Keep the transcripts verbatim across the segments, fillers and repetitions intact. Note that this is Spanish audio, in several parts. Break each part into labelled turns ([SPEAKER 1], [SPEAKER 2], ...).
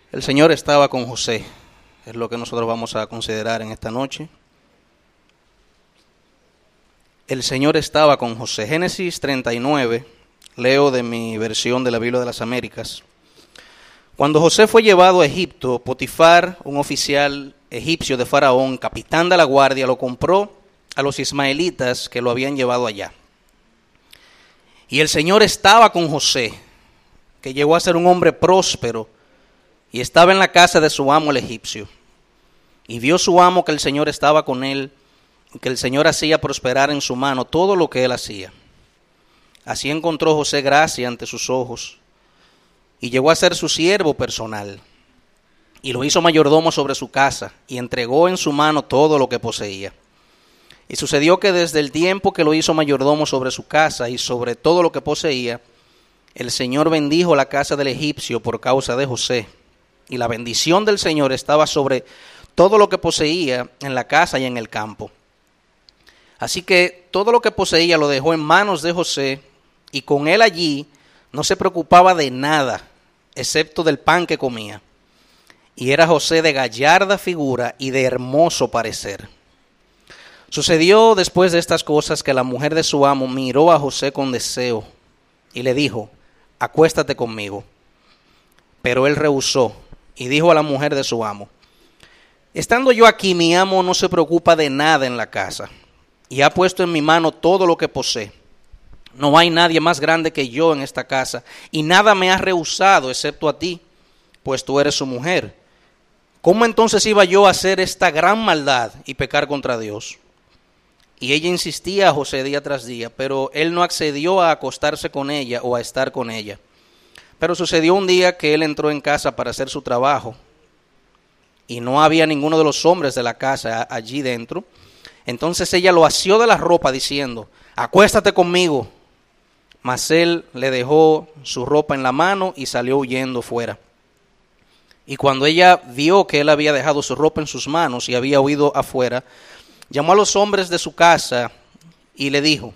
[SPEAKER 1] El Señor estaba con José, es lo que nosotros vamos a considerar en esta noche. El Señor estaba con José. Génesis treinta y nueve, leo de mi versión de la Biblia de las Américas. Cuando José fue llevado a Egipto, Potifar, un oficial egipcio de Faraón, capitán de la guardia, lo compró a los ismaelitas que lo habían llevado allá. Y el Señor estaba con José, que llegó a ser un hombre próspero, y estaba en la casa de su amo el egipcio. Y vio su amo que el Señor estaba con él, y que el Señor hacía prosperar en su mano todo lo que él hacía. Así encontró José gracia ante sus ojos, y llegó a ser su siervo personal. Y lo hizo mayordomo sobre su casa, y entregó en su mano todo lo que poseía. Y sucedió que desde el tiempo que lo hizo mayordomo sobre su casa y sobre todo lo que poseía, el Señor bendijo la casa del egipcio por causa de José. Y la bendición del Señor estaba sobre todo lo que poseía en la casa y en el campo. Así que todo lo que poseía lo dejó en manos de José, y con él allí no se preocupaba de nada, excepto del pan que comía. Y era José de gallarda figura y de hermoso parecer. Sucedió después de estas cosas que la mujer de su amo miró a José con deseo y le dijo: acuéstate conmigo. Pero él rehusó y dijo a la mujer de su amo: estando yo aquí, mi amo no se preocupa de nada en la casa, y ha puesto en mi mano todo lo que posee. No hay nadie más grande que yo en esta casa, y nada me ha rehusado excepto a ti, pues tú eres su mujer. ¿Cómo entonces iba yo a hacer esta gran maldad y pecar contra Dios? Y ella insistía a José día tras día, pero él no accedió a acostarse con ella o a estar con ella. Pero sucedió un día que él entró en casa para hacer su trabajo, y no había ninguno de los hombres de la casa allí dentro. Entonces ella lo asió de la ropa diciendo: acuéstate conmigo. Mas él le dejó su ropa en la mano y salió huyendo fuera. Y cuando ella vio que él había dejado su ropa en sus manos y había huido afuera, llamó a los hombres de su casa y le dijo: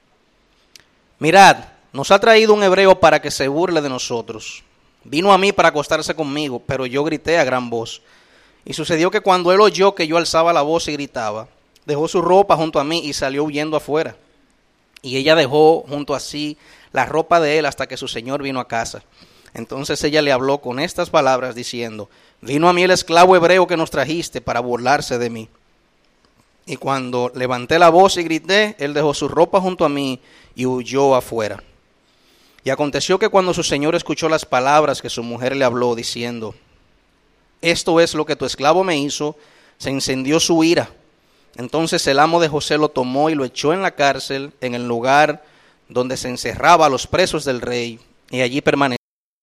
[SPEAKER 1] mirad, nos ha traído un hebreo para que se burle de nosotros. Vino a mí para acostarse conmigo, pero yo grité a gran voz. Y sucedió que cuando él oyó que yo alzaba la voz y gritaba, dejó su ropa junto a mí y salió huyendo afuera. Y ella dejó junto a sí la ropa de él hasta que su señor vino a casa. Entonces ella le habló con estas palabras diciendo: vino a mí el esclavo hebreo que nos trajiste para burlarse de mí. Y cuando levanté la voz y grité, él dejó su ropa junto a mí y huyó afuera. Y aconteció que cuando su señor escuchó las palabras que su mujer le habló diciendo: esto es lo que tu esclavo me hizo, se encendió su ira. Entonces el amo de José lo tomó y lo echó en la cárcel, en el lugar donde se encerraba a los presos del rey, y allí permaneció.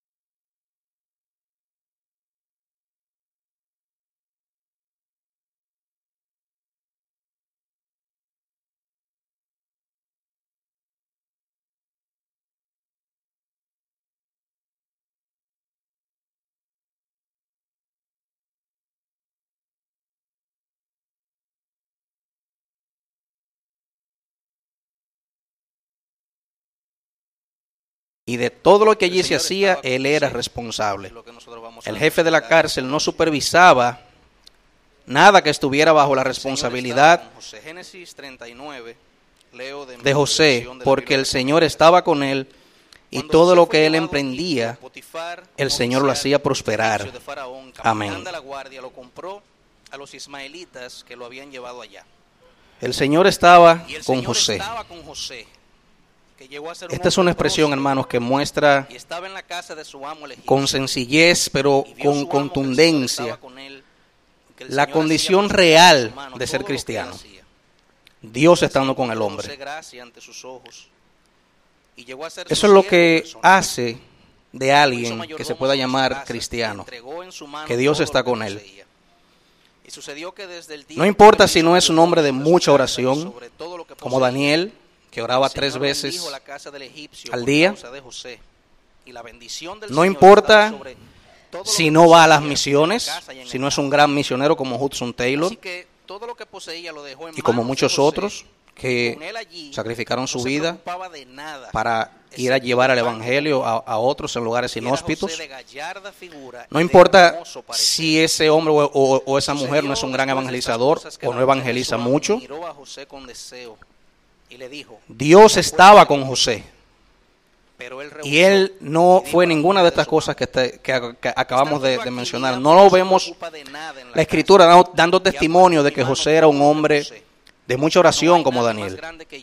[SPEAKER 1] Y de todo lo que allí se hacía, él era responsable. El jefe de la cárcel no supervisaba nada que estuviera bajo la responsabilidad de José, porque el Señor estaba con él, y todo lo que él emprendía, el Señor lo hacía prosperar. Amén. El Señor estaba con José. Esta es una expresión, hermanos, que muestra con sencillez, pero con contundencia, la condición real de ser cristiano. Dios estando con el hombre. Eso es lo que hace de alguien que se pueda llamar cristiano, que Dios está con él. No importa si no es un hombre de mucha oración, como Daniel, que oraba tres veces al día. No importa si no va a las misiones, si no es un gran misionero como Hudson Taylor y como muchos otros, que sacrificaron su vida para ir a llevar el evangelio a, a otros en lugares inhóspitos. No importa si ese hombre o, o, o esa mujer no es un gran evangelizador o no evangeliza mucho. Dios estaba con José. Y él no fue ninguna de estas cosas que, te, que, que acabamos de, de mencionar. No lo vemos la Escritura dando, dando testimonio de que José era un hombre de mucha oración como Daniel.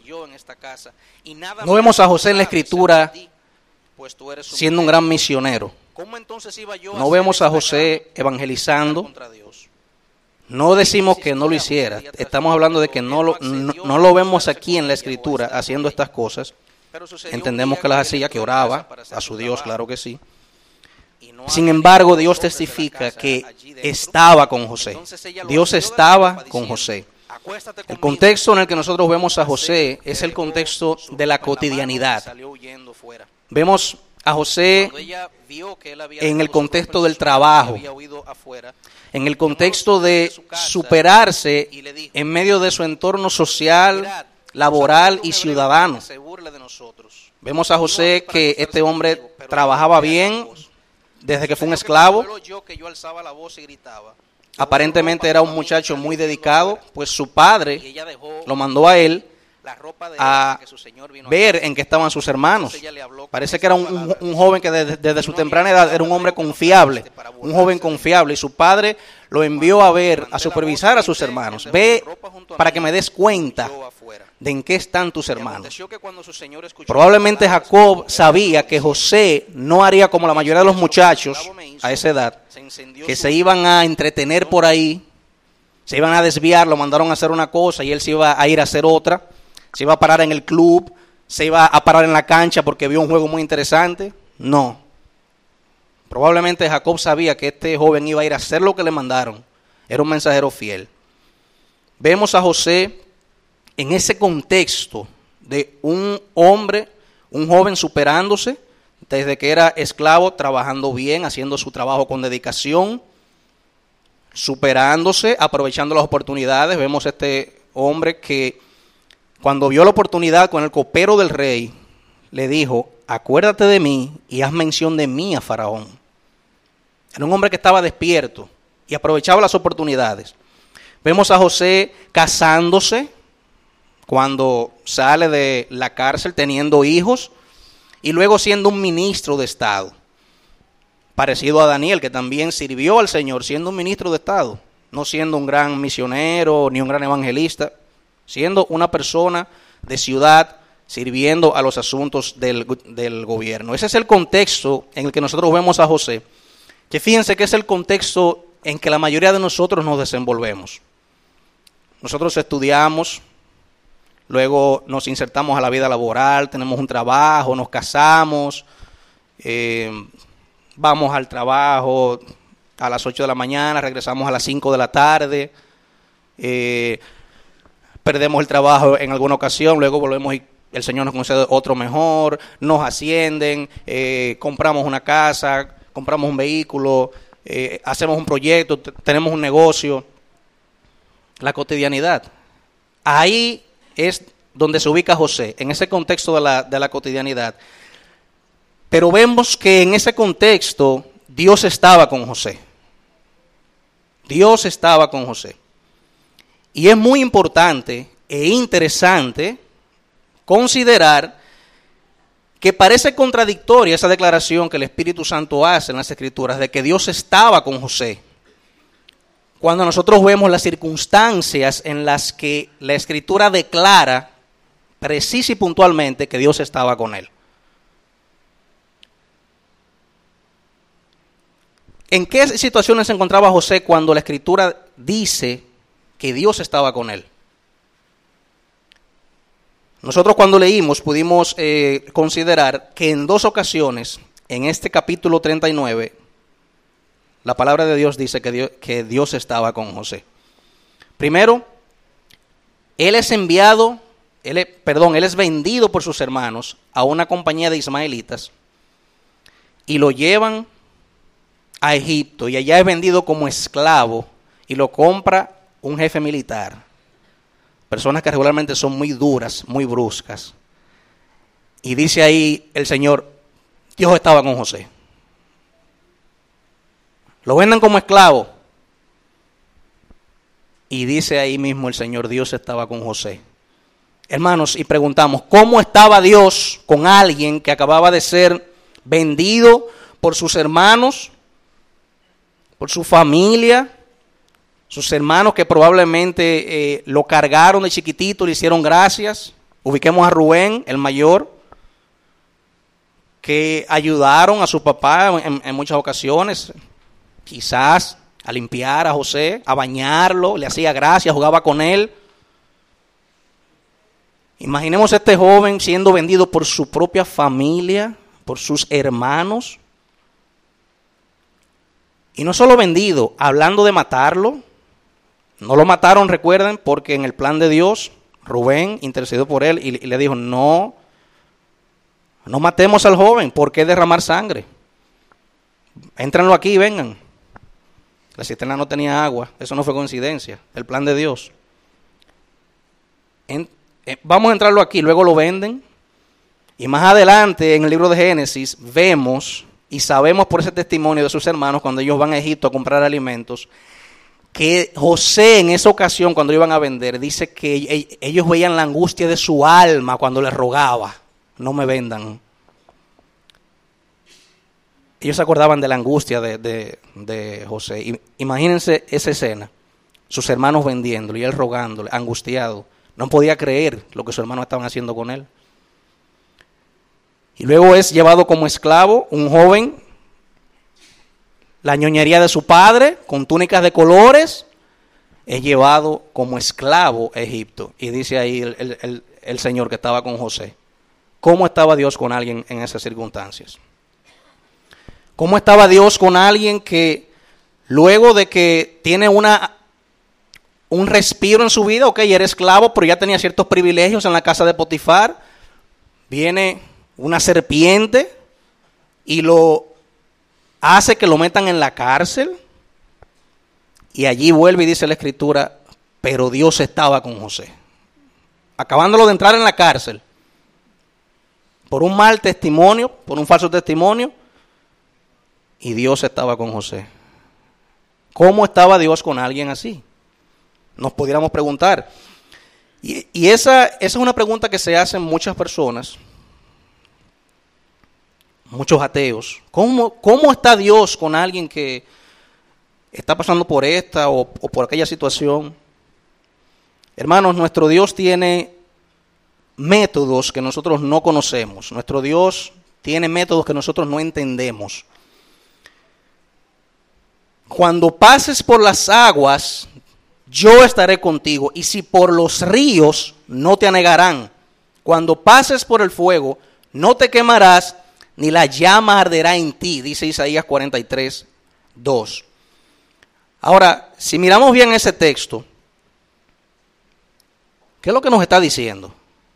[SPEAKER 1] No vemos a José en la Escritura siendo un gran misionero. No vemos a José evangelizando. No decimos que no lo hiciera. Estamos hablando de que no lo, no, no lo vemos aquí en la Escritura haciendo estas cosas. Entendemos que las hacía, que oraba a su Dios, claro que sí. Sin embargo, Dios testifica que estaba con José. Dios estaba con José. El contexto en el que nosotros vemos a José es el contexto de la cotidianidad. Vemos a José en el contexto del trabajo, en el contexto de superarse en medio de su entorno social, laboral y ciudadano. Vemos a José que este hombre trabajaba bien desde que fue un esclavo. Aparentemente era un muchacho muy dedicado, pues su padre lo mandó a él a ver en qué estaban sus hermanos. Parece que era un, un, un joven que desde, desde su temprana edad era un hombre confiable, un joven confiable, y su padre lo envió a ver, a supervisar a sus hermanos. Ve para que me des cuenta de en qué están tus hermanos. Probablemente Jacob sabía que José no haría como la mayoría de los muchachos a esa edad, que se iban a entretener por ahí, se iban a desviar, lo mandaron a hacer una cosa y él se iba a ir a hacer otra, se iba a parar en el club, se iba a parar en la cancha porque vio un juego muy interesante. No. Probablemente Jacob sabía que este joven iba a ir a hacer lo que le mandaron. Era un mensajero fiel. Vemos a José en ese contexto de un hombre, un joven superándose desde que era esclavo, trabajando bien, haciendo su trabajo con dedicación, superándose, aprovechando las oportunidades. Vemos a este hombre que cuando vio la oportunidad con el copero del rey, le dijo: acuérdate de mí y haz mención de mí a Faraón. Era un hombre que estaba despierto y aprovechaba las oportunidades. Vemos a José casándose cuando sale de la cárcel, teniendo hijos, y luego siendo un ministro de Estado. Parecido a Daniel, que también sirvió al Señor siendo un ministro de Estado, no siendo un gran misionero ni un gran evangelista, siendo una persona de ciudad, sirviendo a los asuntos del, del gobierno. Ese es el contexto en el que nosotros vemos a José, que fíjense que es el contexto en que la mayoría de nosotros nos desenvolvemos. Nosotros estudiamos, luego nos insertamos a la vida laboral, tenemos un trabajo, nos casamos, eh, vamos al trabajo a las ocho de la mañana, regresamos a las cinco de la tarde, eh, perdemos el trabajo en alguna ocasión, luego volvemos y el Señor nos concede otro mejor, nos ascienden, eh, compramos una casa, compramos un vehículo, eh, hacemos un proyecto, t- tenemos un negocio. La cotidianidad. Ahí es donde se ubica José, en ese contexto de la, de la cotidianidad. Pero vemos que en ese contexto Dios estaba con José. Dios estaba con José. Y es muy importante e interesante considerar que parece contradictoria esa declaración que el Espíritu Santo hace en las Escrituras de que Dios estaba con José, cuando nosotros vemos las circunstancias en las que la Escritura declara precisa y puntualmente que Dios estaba con él. ¿En qué situaciones se encontraba José cuando la Escritura dice que Dios estaba con él? Nosotros cuando leímos pudimos eh, considerar que en dos ocasiones, en este capítulo treinta y nueve, la palabra de Dios dice que Dios, que Dios estaba con José. Primero, él es enviado, él es, perdón, él es vendido por sus hermanos a una compañía de ismaelitas y lo llevan a Egipto y allá es vendido como esclavo y lo compra un jefe militar. personas que regularmente son muy duras, muy bruscas. Y dice ahí el Señor, Dios estaba con José. Lo venden como esclavo. Y dice ahí mismo el Señor, Dios estaba con José. Hermanos, y preguntamos, ¿cómo estaba Dios con alguien que acababa de ser vendido por sus hermanos, por su familia, sus hermanos que probablemente eh, lo cargaron de chiquitito, le hicieron gracias? Ubiquemos a Rubén, el mayor, que ayudaron a su papá en, en muchas ocasiones, quizás a limpiar a José, a bañarlo, le hacía gracias, jugaba con él. Imaginemos a este joven siendo vendido por su propia familia, por sus hermanos. Y no solo vendido, hablando de matarlo. No lo mataron, recuerden, porque en el plan de Dios, Rubén intercedió por él y, y le dijo, no, no matemos al joven, ¿por qué derramar sangre? Éntrenlo aquí y vengan. La cisterna no tenía agua, eso no fue coincidencia, el plan de Dios. En, eh, vamos a entrarlo aquí, luego lo venden. Y más adelante en el libro de Génesis vemos y sabemos por ese testimonio de sus hermanos cuando ellos van a Egipto a comprar alimentos, que José en esa ocasión cuando iban a vender, dice que ellos veían la angustia de su alma cuando le rogaba, no me vendan. Ellos se acordaban de la angustia de, de, de José. Imagínense esa escena, sus hermanos vendiéndolo y él rogándole, angustiado. No podía creer lo que sus hermanos estaban haciendo con él. Y luego es llevado como esclavo, un joven, la ñoñería de su padre, con túnicas de colores, es llevado como esclavo a Egipto. Y dice ahí el, el, el, el Señor que estaba con José. ¿Cómo estaba Dios con alguien en esas circunstancias? ¿Cómo estaba Dios con alguien que luego de que tiene una, un respiro en su vida, ok, era esclavo, pero ya tenía ciertos privilegios en la casa de Potifar, viene una serpiente y lo hace que lo metan en la cárcel, y allí vuelve y dice la Escritura, pero Dios estaba con José, acabándolo de entrar en la cárcel, por un mal testimonio, por un falso testimonio, y Dios estaba con José. ¿Cómo estaba Dios con alguien así? Nos pudiéramos preguntar. Y, y esa, esa es una pregunta que se hacen muchas personas, muchos ateos. ¿Cómo, cómo está Dios con alguien que está pasando por esta o, o por aquella situación? Hermanos, nuestro Dios tiene métodos que nosotros no conocemos. Nuestro Dios tiene métodos que nosotros no entendemos. Cuando pases por las aguas, yo estaré contigo, y si por los ríos, no te anegarán. Cuando pases por el fuego, no te quemarás, ni la llama arderá en ti, dice Isaías cuarenta y tres, dos. Ahora, si miramos bien ese texto, ¿qué es lo que nos está diciendo?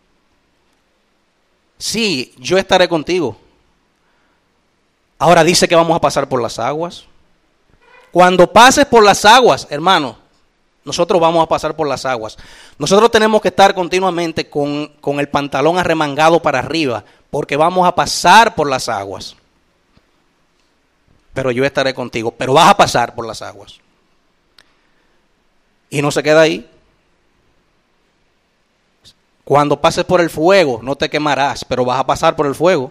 [SPEAKER 1] Sí, yo estaré contigo. Ahora dice que vamos a pasar por las aguas. Cuando pases por las aguas, hermano, nosotros vamos a pasar por las aguas. Nosotros tenemos que estar continuamente con, con el pantalón arremangado para arriba, porque vamos a pasar por las aguas. Pero yo estaré contigo, pero vas a pasar por las aguas. Y no se queda ahí. Cuando pases por el fuego, no te quemarás, pero vas a pasar por el fuego.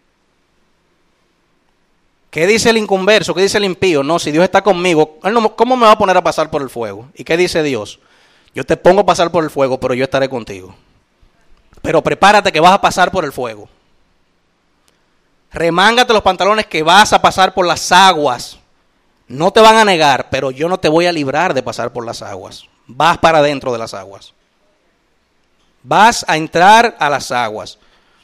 [SPEAKER 1] ¿Qué dice el inconverso? ¿Qué dice el impío? No, si Dios está conmigo, ¿cómo me va a poner a pasar por el fuego? ¿Y qué dice Dios? Yo te pongo a pasar por el fuego, pero yo estaré contigo. Pero prepárate que vas a pasar por el fuego. Remángate los pantalones que vas a pasar por las aguas. No te van a negar, pero yo no te voy a librar de pasar por las aguas. Vas para dentro de las aguas. Vas a entrar a las aguas.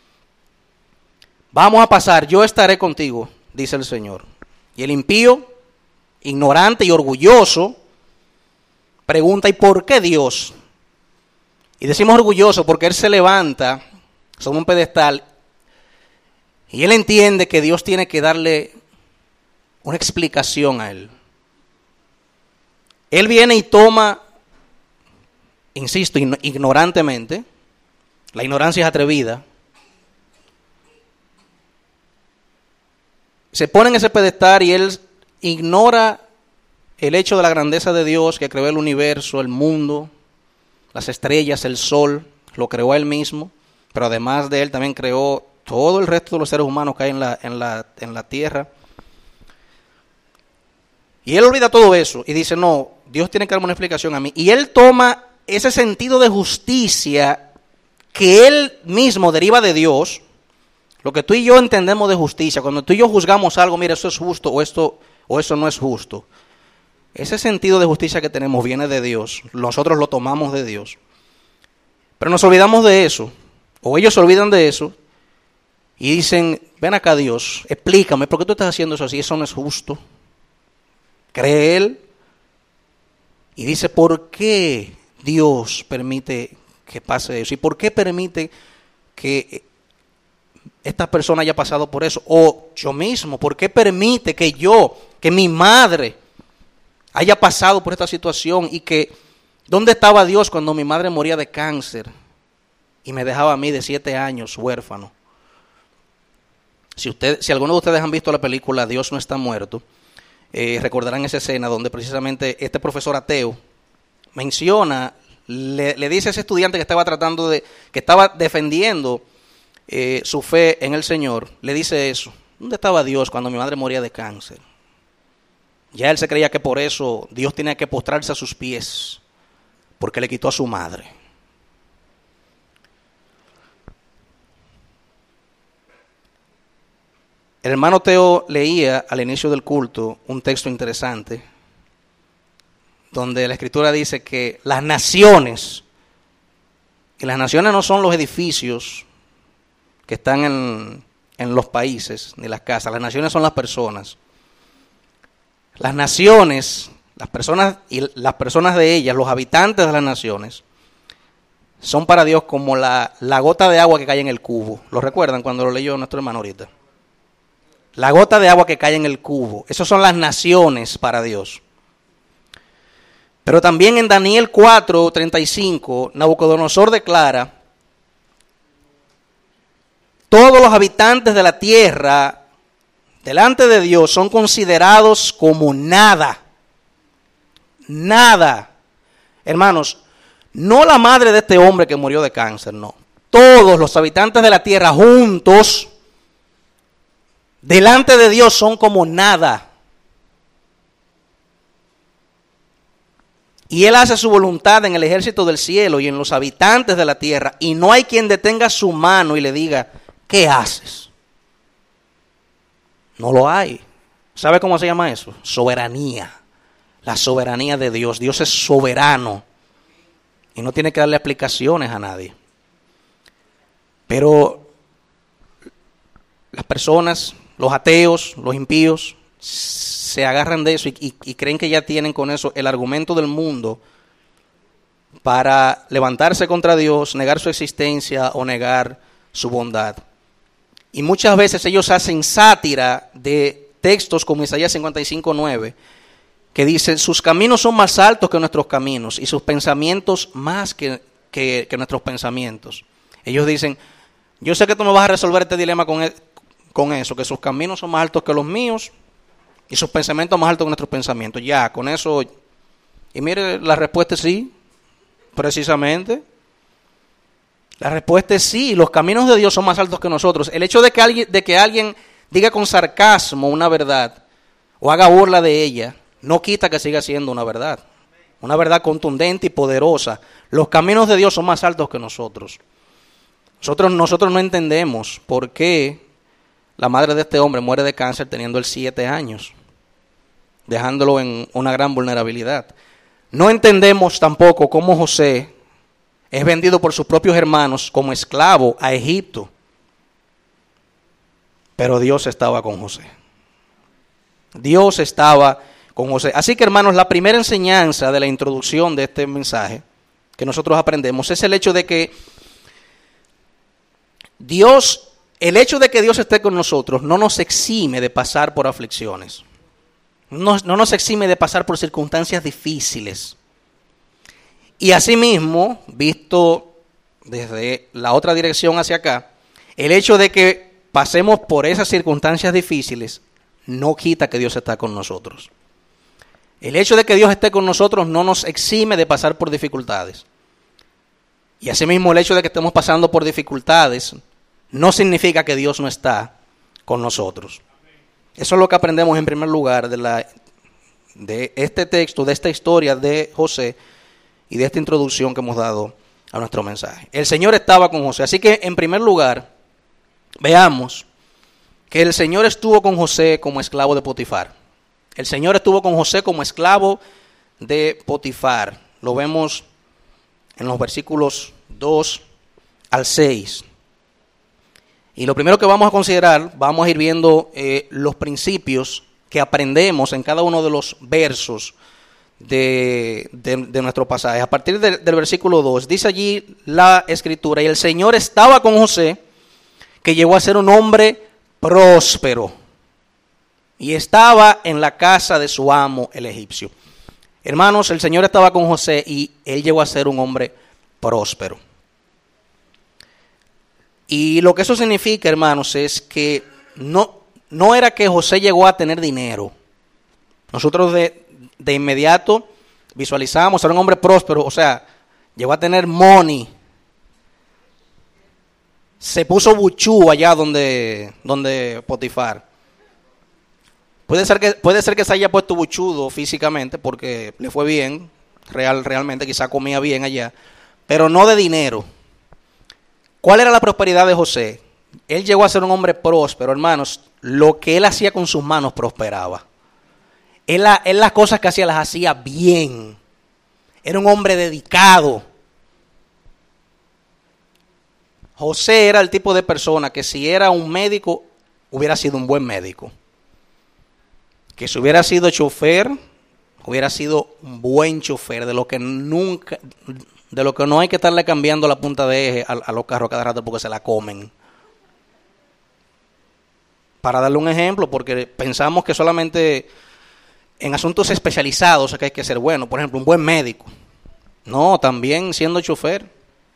[SPEAKER 1] Vamos a pasar, yo estaré contigo, dice el Señor. Y el impío, ignorante y orgulloso, pregunta, ¿y por qué Dios? Y decimos orgulloso porque él se levanta sobre un pedestal y él entiende que Dios tiene que darle una explicación a él. Él viene y toma insisto, ignorantemente, la ignorancia es atrevida, se pone en ese pedestal y él ignora el hecho de la grandeza de Dios que creó el universo, el mundo, las estrellas, el sol, lo creó él mismo, pero además de él también creó todo el resto de los seres humanos que hay en la, en la, en la tierra. Y él olvida todo eso y dice, no, Dios tiene que darme una explicación a mí. Y él toma ese sentido de justicia que él mismo deriva de Dios, lo que tú y yo entendemos de justicia, cuando tú y yo juzgamos algo, mira, eso es justo o esto o eso no es justo. Ese sentido de justicia que tenemos viene de Dios, nosotros lo tomamos de Dios. Pero nos olvidamos de eso, o ellos se olvidan de eso, y dicen, ven acá Dios, explícame, ¿por qué tú estás haciendo eso así? Eso no es justo. Cree él, y dice, ¿por qué Dios permite que pase eso? ¿Y por qué permite que esta persona haya pasado por eso? O yo mismo, ¿por qué permite que yo, que mi madre haya pasado por esta situación? Y que, ¿dónde estaba Dios cuando mi madre moría de cáncer y me dejaba a mí de siete años huérfano? Si usted, si alguno de ustedes han visto la película Dios no está muerto, eh, recordarán esa escena donde precisamente este profesor ateo menciona, le, le dice a ese estudiante que estaba tratando de, que estaba defendiendo eh, su fe en el Señor, le dice eso, ¿dónde estaba Dios cuando mi madre moría de cáncer? Ya él se creía que por eso Dios tenía que postrarse a sus pies, porque le quitó a su madre. El hermano Teo leía al inicio del culto un texto interesante, donde la Escritura dice que las naciones, y las naciones no son los edificios que están en, en los países, ni las casas, las naciones son las personas. Las naciones, las personas y las personas de ellas, los habitantes de las naciones, son para Dios como la, la gota de agua que cae en el cubo. ¿Lo recuerdan cuando lo leyó nuestro hermano ahorita? La gota de agua que cae en el cubo. Esas son las naciones para Dios. Pero también en Daniel cuatro, treinta y cinco, Nabucodonosor declara, todos los habitantes de la tierra delante de Dios son considerados como nada. Nada. Hermanos, no la madre de este hombre que murió de cáncer, no. Todos los habitantes de la tierra juntos, delante de Dios son como nada. Y Él hace su voluntad en el ejército del cielo y en los habitantes de la tierra. Y no hay quien detenga su mano y le diga, ¿qué haces? No lo hay. ¿Sabe cómo se llama eso? Soberanía. La soberanía de Dios. Dios es soberano. Y no tiene que darle explicaciones a nadie. Pero las personas, los ateos, los impíos, se agarran de eso y, y, y creen que ya tienen con eso el argumento del mundo para levantarse contra Dios, negar su existencia o negar su bondad. Y muchas veces ellos hacen sátira de textos como Isaías cincuenta y cinco, nueve, que dicen, sus caminos son más altos que nuestros caminos y sus pensamientos más que, que, que nuestros pensamientos. Ellos dicen, yo sé que tú me vas a resolver este dilema con, el, con eso, que sus caminos son más altos que los míos y sus pensamientos más altos que nuestros pensamientos. Ya, con eso, y mire, la respuesta es sí, precisamente. La respuesta es sí, los caminos de Dios son más altos que nosotros. El hecho de que alguien, de que alguien diga con sarcasmo una verdad o haga burla de ella, no quita que siga siendo una verdad. Una verdad contundente y poderosa. Los caminos de Dios son más altos que nosotros. Nosotros, nosotros no entendemos por qué la madre de este hombre muere de cáncer teniendo él siete años, dejándolo en una gran vulnerabilidad. No entendemos tampoco cómo José es vendido por sus propios hermanos como esclavo a Egipto. Pero Dios estaba con José. Dios estaba con José. Así que, hermanos, la primera enseñanza de la introducción de este mensaje que nosotros aprendemos es el hecho de que Dios, el hecho de que Dios esté con nosotros no nos exime de pasar por aflicciones. No, no nos exime de pasar por circunstancias difíciles. Y asimismo, visto desde la otra dirección hacia acá, el hecho de que pasemos por esas circunstancias difíciles no quita que Dios está con nosotros. El hecho de que Dios esté con nosotros no nos exime de pasar por dificultades. Y asimismo el hecho de que estemos pasando por dificultades no significa que Dios no está con nosotros. Eso es lo que aprendemos en primer lugar de, la, de este texto, de esta historia de José y de esta introducción que hemos dado a nuestro mensaje. El Señor estaba con José. Así que en primer lugar, veamos que el Señor estuvo con José como esclavo de Potifar. El Señor estuvo con José como esclavo de Potifar. Lo vemos en los versículos dos al seis. Y lo primero que vamos a considerar, vamos a ir viendo eh, los principios que aprendemos en cada uno de los versos de, de, de nuestro pasaje. A partir de, del versículo dos, dice allí la Escritura, y el Señor estaba con José, que llegó a ser un hombre próspero, y estaba en la casa de su amo, el egipcio. Hermanos, el Señor estaba con José y él llegó a ser un hombre próspero. Y lo que eso significa, hermanos, es que no, no era que José llegó a tener dinero. Nosotros de, de inmediato visualizamos, era un hombre próspero, o sea, llegó a tener money. Se puso buchú allá donde, donde Potifar. Puede ser que, puede ser que se haya puesto buchudo físicamente porque le fue bien, real, realmente quizá comía bien allá, pero no de dinero. ¿Cuál era la prosperidad de José? Él llegó a ser un hombre próspero, hermanos. Lo que él hacía con sus manos prosperaba. Él, él las cosas que hacía las hacía bien. Era un hombre dedicado. José era el tipo de persona que si era un médico, hubiera sido un buen médico. Que si hubiera sido chofer, hubiera sido un buen chofer, de lo que nunca, de lo que no hay que estarle cambiando la punta de eje a, a los carros cada rato porque se la comen. Para darle un ejemplo, porque pensamos que solamente en asuntos especializados es que hay que ser bueno. Por ejemplo, un buen médico. No, también siendo chofer.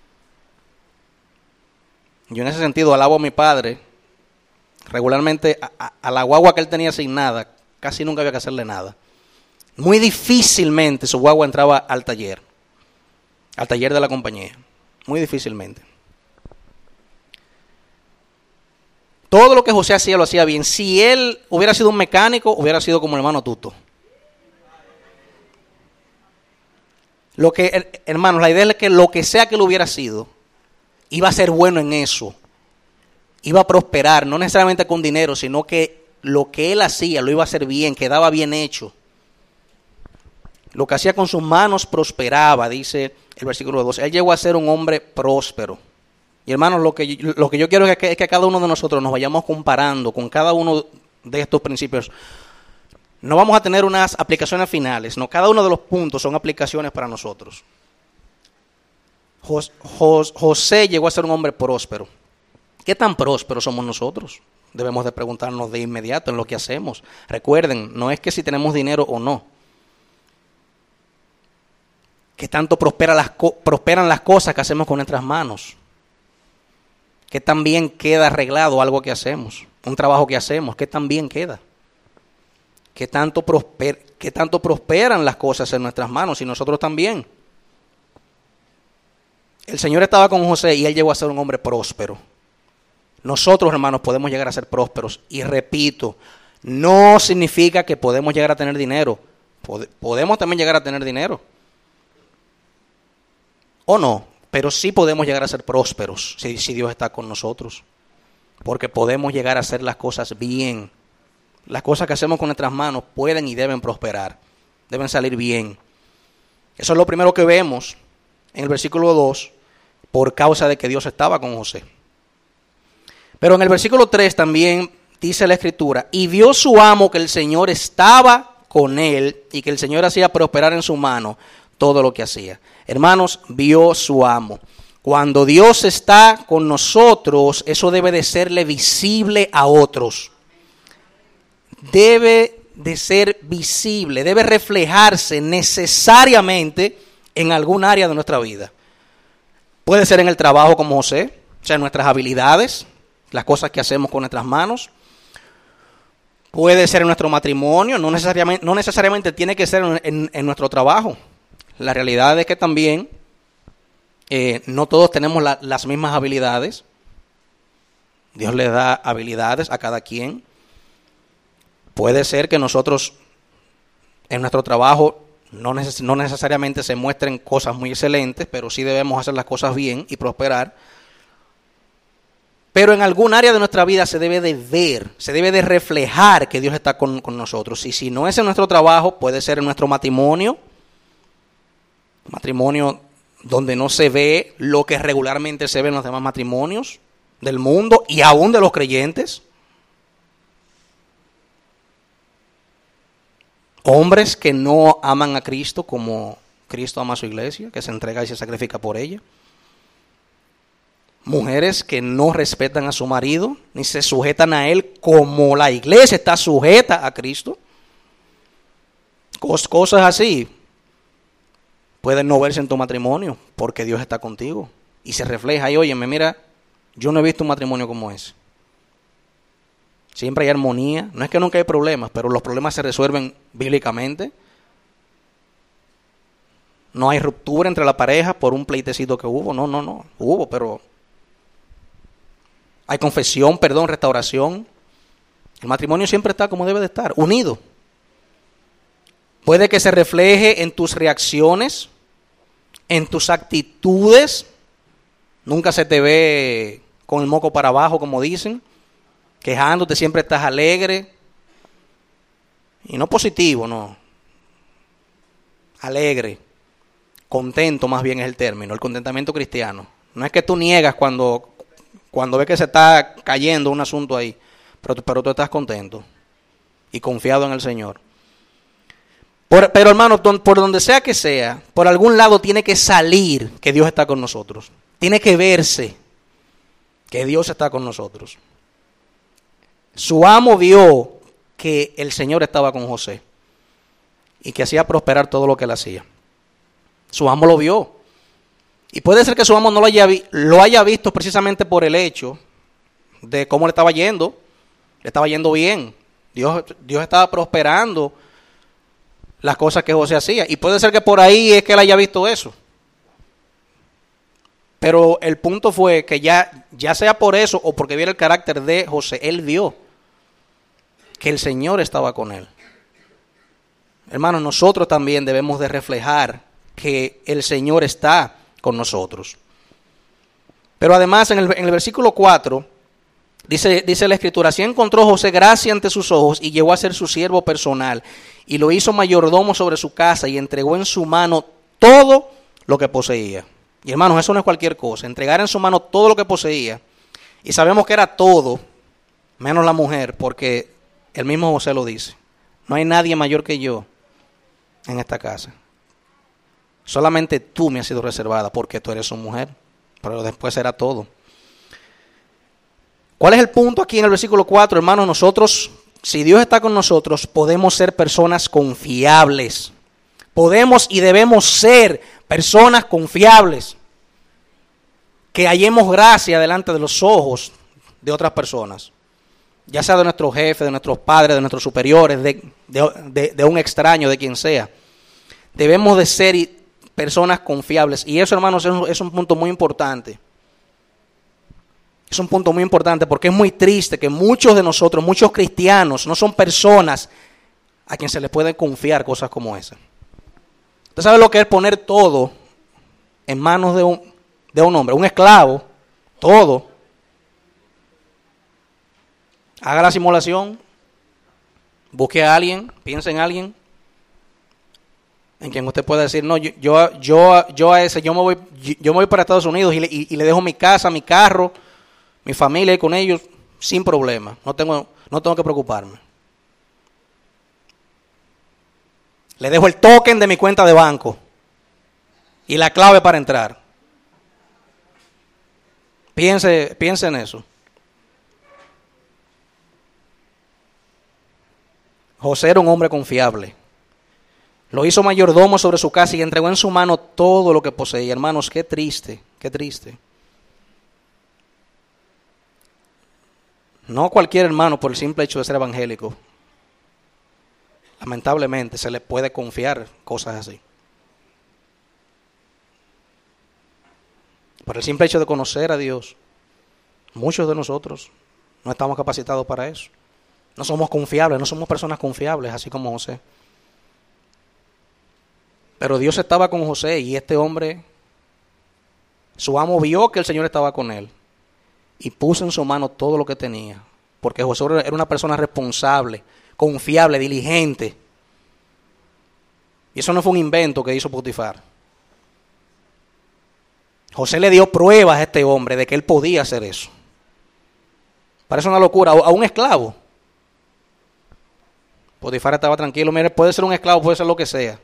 [SPEAKER 1] Yo en ese sentido alabo a mi padre. Regularmente a, a, a la guagua que él tenía asignada, casi nunca había que hacerle nada. Muy difícilmente su guagua entraba al taller, al taller de la compañía. Muy difícilmente. Todo lo que José hacía lo hacía bien. Si él hubiera sido un mecánico, hubiera sido como el hermano Tuto. Lo que, hermanos, la idea es que lo que sea que él hubiera sido, iba a ser bueno en eso. Iba a prosperar, no necesariamente con dinero, sino que lo que él hacía lo iba a hacer bien, quedaba bien hecho. Lo que hacía con sus manos prosperaba, dice el versículo dos. Él llegó a ser un hombre próspero. Y hermanos, lo que, lo que yo quiero es que, es que cada uno de nosotros nos vayamos comparando con cada uno de estos principios. No vamos a tener unas aplicaciones finales, no, cada uno de los puntos son aplicaciones para nosotros. Jos, Jos, José llegó a ser un hombre próspero. ¿Qué tan prósperos somos nosotros? Debemos de preguntarnos de inmediato en lo que hacemos. Recuerden, no es que si tenemos dinero o no. ¿Qué tanto prospera las, prosperan las cosas que hacemos con nuestras manos? ¿Qué tan bien queda arreglado algo que hacemos? Un trabajo que hacemos, ¿qué tan bien queda? ¿Qué tanto, prosper, qué tanto prosperan las cosas en nuestras manos y nosotros también? El Señor estaba con José y él llegó a ser un hombre próspero. Nosotros, hermanos, podemos llegar a ser prósperos. Y repito, no significa que podemos llegar a tener dinero. Podemos también llegar a tener dinero. O no, pero sí podemos llegar a ser prósperos si, si Dios está con nosotros. Porque podemos llegar a hacer las cosas bien. Las cosas que hacemos con nuestras manos pueden y deben prosperar. Deben salir bien. Eso es lo primero que vemos en el versículo dos, por causa de que Dios estaba con José. Pero en el versículo tres también dice la Escritura, y vio su amo que el Señor estaba con él y que el Señor hacía prosperar en su mano todo lo que hacía. Hermanos, vio su amo. Cuando Dios está con nosotros, eso debe de serle visible a otros. Debe de ser visible, debe reflejarse necesariamente en algún área de nuestra vida. Puede ser en el trabajo como José, o sea, nuestras habilidades, las cosas que hacemos con nuestras manos. Puede ser en nuestro matrimonio, no necesariamente, no necesariamente tiene que ser en, en, en nuestro trabajo. La realidad es que también eh, no todos tenemos la, las mismas habilidades. Dios le da habilidades a cada quien. Puede ser que nosotros en nuestro trabajo no, neces- no necesariamente se muestren cosas muy excelentes, pero sí debemos hacer las cosas bien y prosperar. Pero en algún área de nuestra vida se debe de ver, se debe de reflejar que Dios está con, con nosotros. Y si no es en nuestro trabajo, puede ser en nuestro matrimonio, matrimonio donde no se ve lo que regularmente se ve en los demás matrimonios del mundo y aún de los creyentes. Hombres que no aman a Cristo como Cristo ama a su iglesia, que se entrega y se sacrifica por ella. Mujeres que no respetan a su marido, ni se sujetan a él como la iglesia está sujeta a Cristo. Cos- cosas así pueden no verse en tu matrimonio porque Dios está contigo. Y se refleja y óyeme, mira, yo no he visto un matrimonio como ese. Siempre hay armonía. No es que nunca hay problemas, pero los problemas se resuelven bíblicamente. No hay ruptura entre la pareja por un pleitecito que hubo. No, no, no. Hubo, pero hay confesión, perdón, restauración. El matrimonio siempre está como debe de estar, unido. Puede que se refleje en tus reacciones, en tus actitudes. Nunca se te ve con el moco para abajo, como dicen. Quejándote, siempre estás alegre. Y no positivo, no. Alegre. Contento más bien es el término, el contentamiento cristiano. No es que tú niegas cuando, cuando ves que se está cayendo un asunto ahí, pero, tú- pero tú estás contento y confiado en el Señor. Por- pero hermano, don- por donde sea que sea, por algún lado tiene que salir que Dios está con nosotros. Tiene que verse que Dios está con nosotros. Su amo vio que el Señor estaba con José y que hacía prosperar todo lo que él hacía. Su amo lo vio. Y puede ser que su amo no lo haya, vi- lo haya visto precisamente por el hecho de cómo le estaba yendo. Le estaba yendo bien. Dios, Dios estaba prosperando las cosas que José hacía. Y puede ser que por ahí es que él haya visto eso. Pero el punto fue que ya, ya sea por eso o porque viera el carácter de José, él vio que el Señor estaba con él. Hermanos, nosotros también debemos de reflejar que el Señor está con nosotros. Pero además en el, en el versículo cuatro dice, dice la Escritura, así encontró José gracia ante sus ojos y llegó a ser su siervo personal y lo hizo mayordomo sobre su casa y entregó en su mano todo lo que poseía. Y hermanos, eso no es cualquier cosa, entregar en su mano todo lo que poseía. Y sabemos que era todo, menos la mujer, porque el mismo José lo dice. No hay nadie mayor que yo en esta casa. Solamente tú me has sido reservada porque tú eres su mujer, pero después era todo. ¿Cuál es el punto aquí en el versículo cuatro, hermanos? Nosotros, si Dios está con nosotros, podemos ser personas confiables. Podemos y debemos ser personas confiables. Que hallemos gracia delante de los ojos de otras personas. Ya sea de nuestros jefes, de nuestros padres, de nuestros superiores, de, de, de, de un extraño, de quien sea. Debemos de ser personas confiables. Y eso, hermanos, es un, es un punto muy importante. Es un punto muy importante porque es muy triste que muchos de nosotros, muchos cristianos, no son personas a quien se les puede confiar cosas como esas. ¿Usted sabe lo que es poner todo en manos de un, de un hombre? Un esclavo, todo. Haga la simulación, busque a alguien, piense en alguien en quien usted pueda decir, no, yo, yo, yo, yo a ese, yo me voy, yo me voy para Estados Unidos y le, y, y le dejo mi casa, mi carro, mi familia y con ellos sin problema. No tengo, no tengo que preocuparme. Le dejo el token de mi cuenta de banco y la clave para entrar. Piense, piense en eso. José era un hombre confiable. Lo hizo mayordomo sobre su casa y entregó en su mano todo lo que poseía. Hermanos, qué triste, qué triste. No cualquier hermano, por el simple hecho de ser evangélico, lamentablemente se le puede confiar cosas así. Por el simple hecho de conocer a Dios, muchos de nosotros no estamos capacitados para eso. No somos confiables, no somos personas confiables, así como José. Pero Dios estaba con José y este hombre, su amo vio que el Señor estaba con él y puso en su mano todo lo que tenía. Porque José era una persona responsable, confiable, diligente. Y eso no fue un invento que hizo Potifar. José le dio pruebas a este hombre de que él podía hacer eso. Parece una locura. A un esclavo. Potifar estaba tranquilo. Mire, puede ser un esclavo, puede ser lo que sea.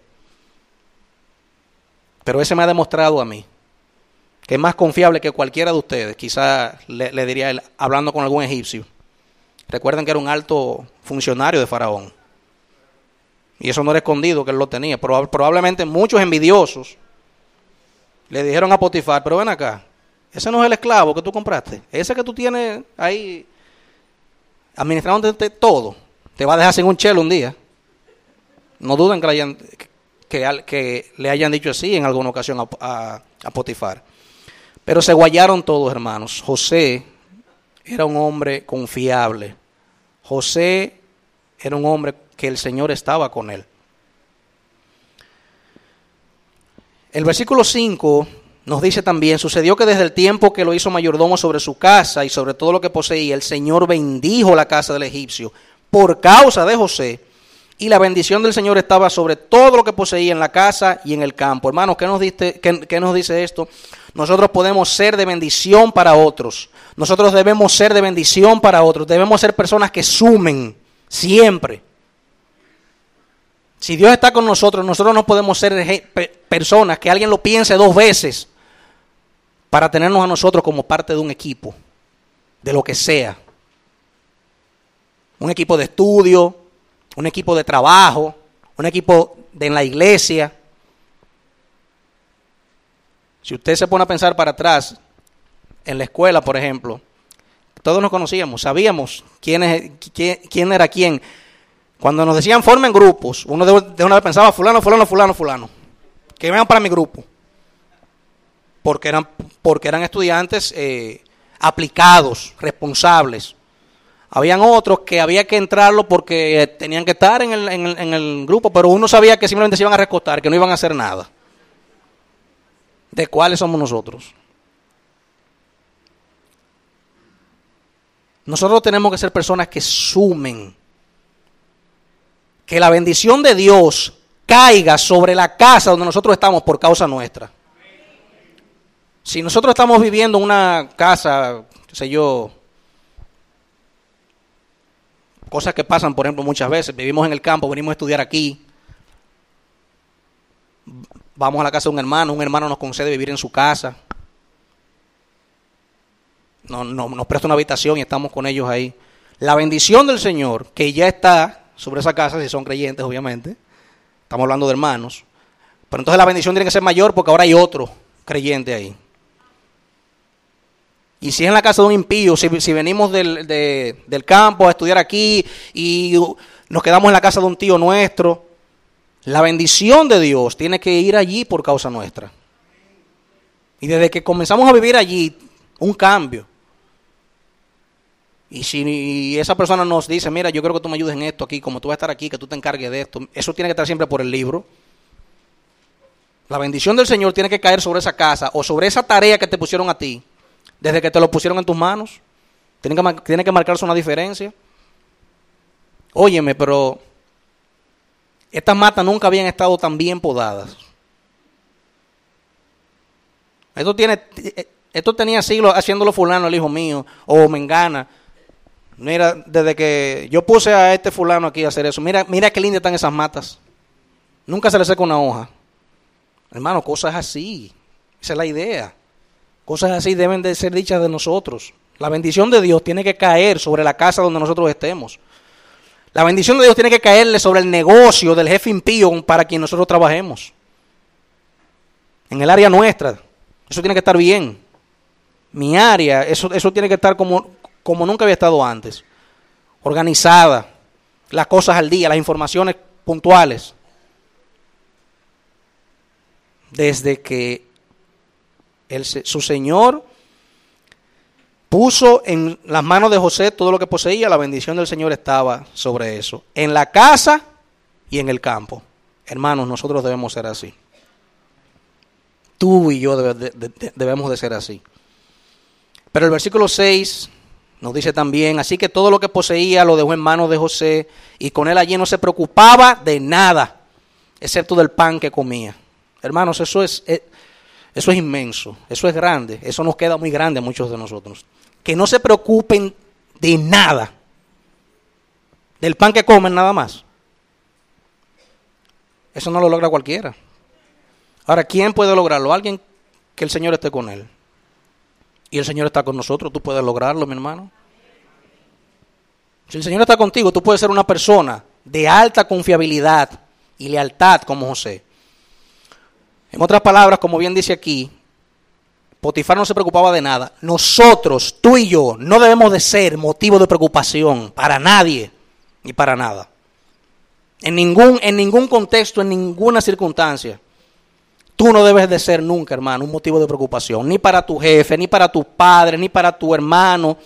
[SPEAKER 1] Pero ese me ha demostrado a mí que es más confiable que cualquiera de ustedes. Quizá le, le diría él, hablando con algún egipcio. Recuerden que era un alto funcionario de Faraón. Y eso no era escondido que él lo tenía. Prob- probablemente muchos envidiosos le dijeron a Potifar, pero ven acá, ese no es el esclavo que tú compraste. Ese que tú tienes ahí administrándote todo, te va a dejar sin un chelo un día. No duden que le hayan, que, que le hayan dicho así en alguna ocasión a, a, a Potifar. Pero se guayaron todos, hermanos. José era un hombre confiable. José era un hombre que el Señor estaba con él. El versículo cinco nos dice también, sucedió que desde el tiempo que lo hizo mayordomo sobre su casa y sobre todo lo que poseía, el Señor bendijo la casa del egipcio por causa de José, y la bendición del Señor estaba sobre todo lo que poseía en la casa y en el campo. Hermanos, ¿qué nos dice, qué, qué nos dice esto? Nosotros podemos ser de bendición para otros. Nosotros debemos ser de bendición para otros. Debemos ser personas que sumen siempre. Si Dios está con nosotros, nosotros no podemos ser personas que alguien lo piense dos veces para tenernos a nosotros como parte de un equipo, de lo que sea. Un equipo de estudio, un equipo de trabajo, un equipo de en la iglesia. Si usted se pone a pensar para atrás, en la escuela, por ejemplo, todos nos conocíamos, sabíamos quién, es, quién, quién era quién. Cuando nos decían formen grupos, uno de, de una vez pensaba fulano, fulano, fulano, fulano, que vengan para mi grupo. Porque eran, porque eran estudiantes eh, aplicados, responsables. Habían otros que había que entrarlo porque tenían que estar en el, en el, en el grupo, pero uno sabía que simplemente se iban a recostar, que no iban a hacer nada. ¿De cuáles somos nosotros? Nosotros tenemos que ser personas que sumen. Que la bendición de Dios caiga sobre la casa donde nosotros estamos por causa nuestra. Si nosotros estamos viviendo en una casa, qué sé yo, cosas que pasan, por ejemplo, muchas veces, vivimos en el campo, venimos a estudiar aquí, vamos a la casa de un hermano, un hermano nos concede vivir en su casa, no, no, nos presta una habitación y estamos con ellos ahí. La bendición del Señor, que ya está sobre esa casa, si son creyentes, obviamente, estamos hablando de hermanos, pero entonces la bendición tiene que ser mayor porque ahora hay otro creyente ahí. Y si es en la casa de un impío, si, si venimos del, de, del campo a estudiar aquí y nos quedamos en la casa de un tío nuestro, la bendición de Dios tiene que ir allí por causa nuestra. Y desde que comenzamos a vivir allí, un cambio. Y si esa persona nos dice, mira, yo creo que tú me ayudes en esto aquí, como tú vas a estar aquí, que tú te encargues de esto, eso tiene que estar siempre por el libro. La bendición del Señor tiene que caer sobre esa casa o sobre esa tarea que te pusieron a ti, desde que te lo pusieron en tus manos. Tiene que, tiene que marcarse una diferencia. Óyeme, pero estas matas nunca habían estado tan bien podadas. Esto, tiene, esto tenía siglos haciéndolo fulano, el hijo mío, o mengana. Mira, desde que yo puse a este fulano aquí a hacer eso, mira, mira qué lindas están esas matas. Nunca se le seca una hoja. Hermano, cosas así. Esa es la idea. Cosas así deben de ser dichas de nosotros. La bendición de Dios tiene que caer sobre la casa donde nosotros estemos. La bendición de Dios tiene que caerle sobre el negocio del jefe impío para quien nosotros trabajemos. En el área nuestra, eso tiene que estar bien. Mi área, eso, eso tiene que estar como, como nunca había estado antes. Organizada, las cosas al día, las informaciones puntuales. Desde que el, su Señor puso en las manos de José todo lo que poseía, la bendición del Señor estaba sobre eso. En la casa y en el campo. Hermanos, nosotros debemos ser así. Tú y yo debe, de, de, debemos de ser así. Pero el versículo seis nos dice también, así que todo lo que poseía lo dejó en manos de José, y con él allí no se preocupaba de nada, excepto del pan que comía. Hermanos, eso es, eso es inmenso, eso es grande, eso nos queda muy grande a muchos de nosotros. Que no se preocupen de nada, del pan que comen nada más. Eso no lo logra cualquiera. Ahora, ¿quién puede lograrlo? Alguien que el Señor esté con él. Y el Señor está con nosotros, tú puedes lograrlo, mi hermano. Si el Señor está contigo, tú puedes ser una persona de alta confiabilidad y lealtad como José. En otras palabras, como bien dice aquí, Potifar no se preocupaba de nada. Nosotros, tú y yo, no debemos de ser motivo de preocupación para nadie ni para nada. En ningún, en ningún contexto, en ninguna circunstancia. Tú no debes de ser nunca, hermano, un motivo de preocupación, ni para tu jefe, ni para tu padre, ni para tu hermano.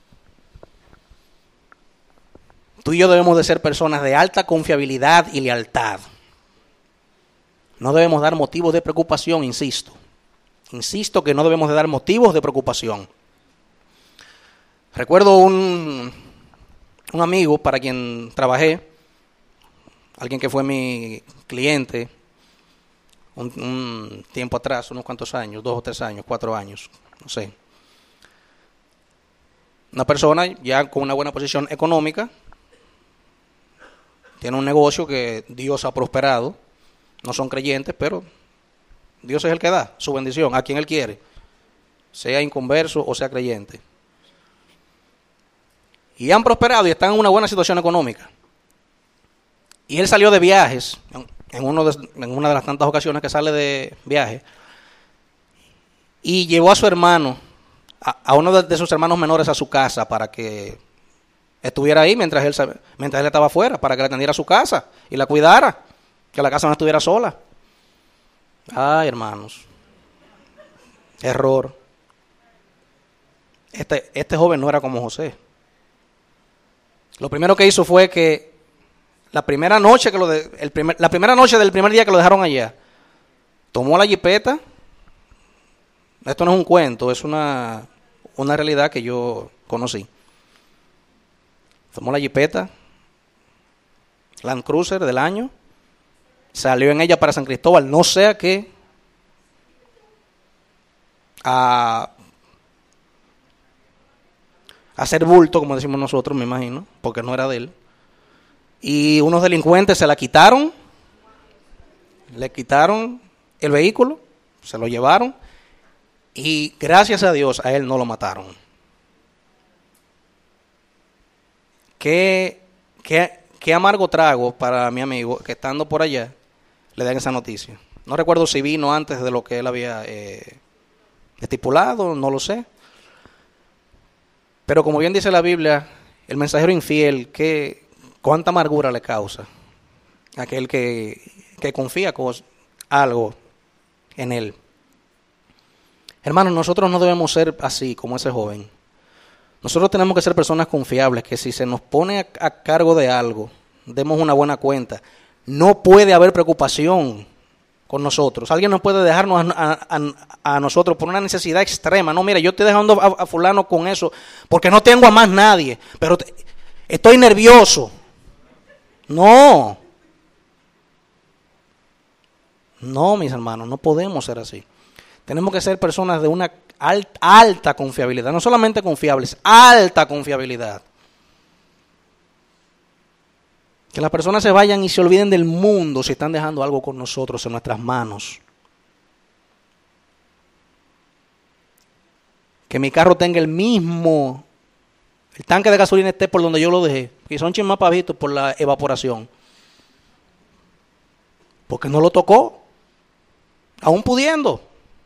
[SPEAKER 1] Tú y yo debemos de ser personas de alta confiabilidad y lealtad. No debemos dar motivos de preocupación, insisto. Insisto que no debemos de dar motivos de preocupación. Recuerdo un, un amigo para quien trabajé, alguien que fue mi cliente, Un, un tiempo atrás, unos cuantos años, dos o tres años, cuatro años, no sé. Una persona ya con una buena posición económica, tiene un negocio que Dios ha prosperado, no son creyentes, pero Dios es el que da su bendición a quien Él quiere, sea inconverso o sea creyente. Y han prosperado y están en una buena situación económica. Y él salió de viajes, en, uno de, en una de las tantas ocasiones que sale de viaje, y llevó a su hermano, a, a uno de, de sus hermanos menores a su casa para que estuviera ahí mientras él, mientras él estaba afuera, para que le atendiera a su casa y la cuidara, que la casa no estuviera sola. Ay, hermanos, error. Este, este joven no era como José. Lo primero que hizo fue que La primera noche que lo de, el primer, la primera noche del primer día que lo dejaron allá, tomó la jipeta. Esto no es un cuento, es una, una realidad que yo conocí. Tomó la jipeta, Land Cruiser del año, salió en ella para San Cristóbal, no sé a qué, a, a hacer bulto, como decimos nosotros, me imagino, porque no era de él. Y unos delincuentes se la quitaron, le quitaron el vehículo, se lo llevaron y gracias a Dios a él no lo mataron. Qué, qué, qué amargo trago para mi amigo que estando por allá le den esa noticia. No recuerdo si vino antes de lo que él había eh, estipulado, no lo sé. Pero como bien dice la Biblia, el mensajero infiel, que ¿cuánta amargura le causa a aquel que, que confía con algo en él? Hermanos, nosotros no debemos ser así como ese joven. Nosotros tenemos que ser personas confiables, que si se nos pone a, a cargo de algo, demos una buena cuenta. No puede haber preocupación con nosotros. Alguien no puede dejarnos a, a, a nosotros por una necesidad extrema. No, mira, yo estoy dejando a, a fulano con eso porque no tengo a más nadie, pero te, estoy nervioso. No, no, mis hermanos, no podemos ser así. Tenemos que ser personas de una alta, alta confiabilidad, no solamente confiables, alta confiabilidad. Que las personas se vayan y se olviden del mundo si están dejando algo con nosotros en nuestras manos. Que mi carro tenga el mismo, el tanque de gasolina esté por donde yo lo dejé, y son chin más pavitos por la evaporación. Porque no lo tocó, aún pudiendo.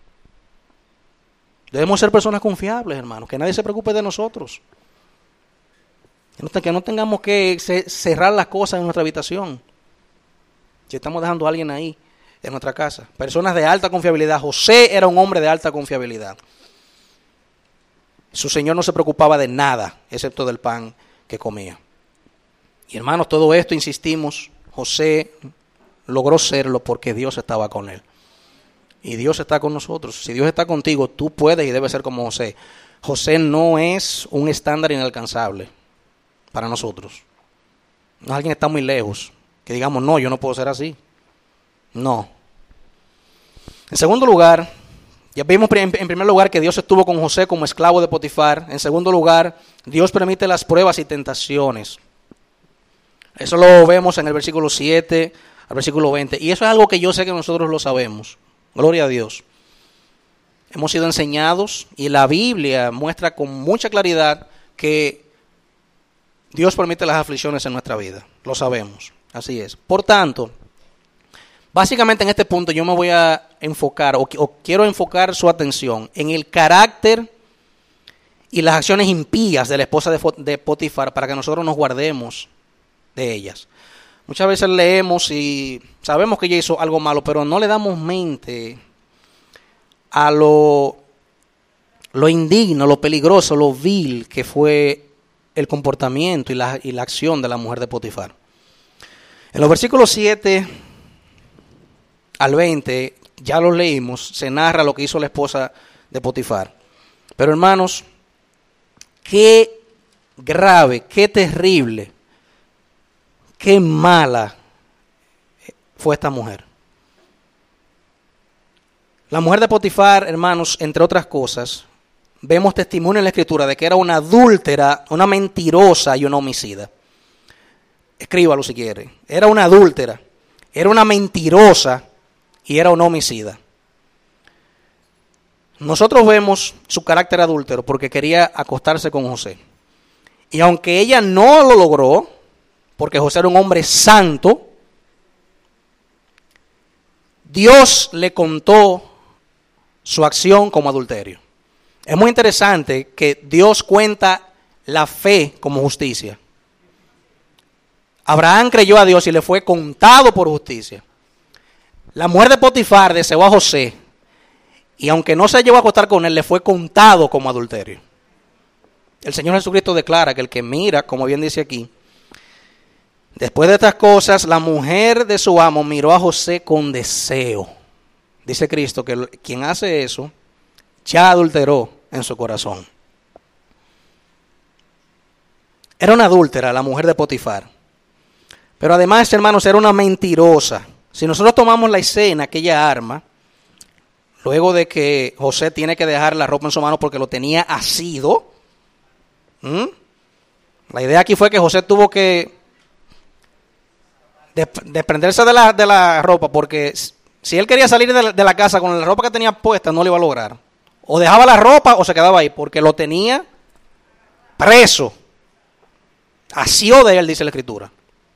[SPEAKER 1] Debemos ser personas confiables, hermanos, que nadie se preocupe de nosotros. Que no tengamos que cerrar las cosas en nuestra habitación. Si estamos dejando a alguien ahí, en nuestra casa. Personas de alta confiabilidad. José era un hombre de alta confiabilidad. Su Señor no se preocupaba de nada, excepto del pan que comía. Y hermanos, todo esto, insistimos, José logró serlo porque Dios estaba con él. Y Dios está con nosotros. Si Dios está contigo, tú puedes y debes ser como José. José no es un estándar inalcanzable para nosotros. No es alguien que está muy lejos, que digamos, no, yo no puedo ser así. No. En segundo lugar, ya vimos en primer lugar que Dios estuvo con José como esclavo de Potifar. En segundo lugar, Dios permite las pruebas y tentaciones. Eso lo vemos en el versículo siete al versículo veinte. Y eso es algo que yo sé que nosotros lo sabemos. Gloria a Dios. Hemos sido enseñados y la Biblia muestra con mucha claridad que Dios permite las aflicciones en nuestra vida. Lo sabemos. Así es. Por tanto, básicamente en este punto yo me voy a enfocar o, o quiero enfocar su atención en el carácter y las acciones impías de la esposa de, de Potifar para que nosotros nos guardemos de ellas. Muchas veces leemos y sabemos que ella hizo algo malo, pero no le damos mente a lo, lo indigno, lo peligroso, lo vil que fue el comportamiento y la, y la acción de la mujer de Potifar. En los versículos siete al veinte, ya lo leímos, se narra lo que hizo la esposa de Potifar. Pero hermanos, qué grave, qué terrible, qué mala fue esta mujer. La mujer de Potifar, hermanos, entre otras cosas, vemos testimonio en la Escritura de que era una adúltera, una mentirosa y una homicida. Escríbalo si quiere. Era una adúltera, era una mentirosa y era una homicida. Nosotros vemos su carácter adúltero porque quería acostarse con José. Y aunque ella no lo logró, porque José era un hombre santo, Dios le contó su acción como adulterio. Es muy interesante que Dios cuenta la fe como justicia. Abraham creyó a Dios y le fue contado por justicia. La mujer de Potifar deseó a José y aunque no se llevó a acostar con él, le fue contado como adulterio. El Señor Jesucristo declara que el que mira, como bien dice aquí, después de estas cosas, la mujer de su amo miró a José con deseo. Dice Cristo que quien hace eso ya adulteró en su corazón. Era una adúltera la mujer de Potifar. Pero además, hermanos, era una mentirosa. Si nosotros tomamos la escena que ella arma, luego de que José tiene que dejar la ropa en su mano porque lo tenía asido, ¿Mm? la idea aquí fue que José tuvo que desprenderse de la, de la ropa porque si él quería salir de la, de la casa con la ropa que tenía puesta no lo iba a lograr. O dejaba la ropa o se quedaba ahí porque lo tenía preso. Asió de él, dice la Escritura.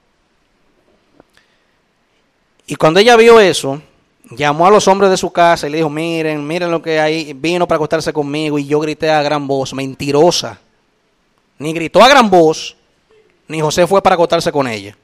[SPEAKER 1] Y cuando ella vio eso, llamó a los hombres de su casa y le dijo, miren, miren lo que hay, vino para acostarse conmigo y yo grité a gran voz, mentirosa. Ni gritó a gran voz, ni José fue para acostarse con ella.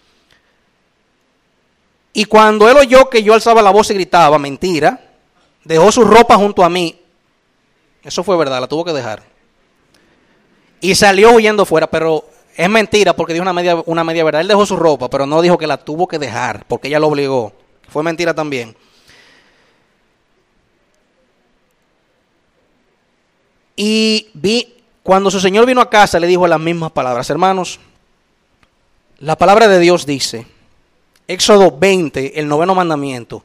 [SPEAKER 1] Y cuando él oyó que yo alzaba la voz y gritaba, mentira, dejó su ropa junto a mí. Eso fue verdad, la tuvo que dejar. Y salió huyendo fuera, pero es mentira porque dijo una media, una media verdad. Él dejó su ropa, pero no dijo que la tuvo que dejar porque ella lo obligó. Fue mentira también. Y vi, cuando su señor vino a casa, le dijo las mismas palabras. Hermanos, la palabra de Dios dice, Éxodo veinte, el noveno mandamiento,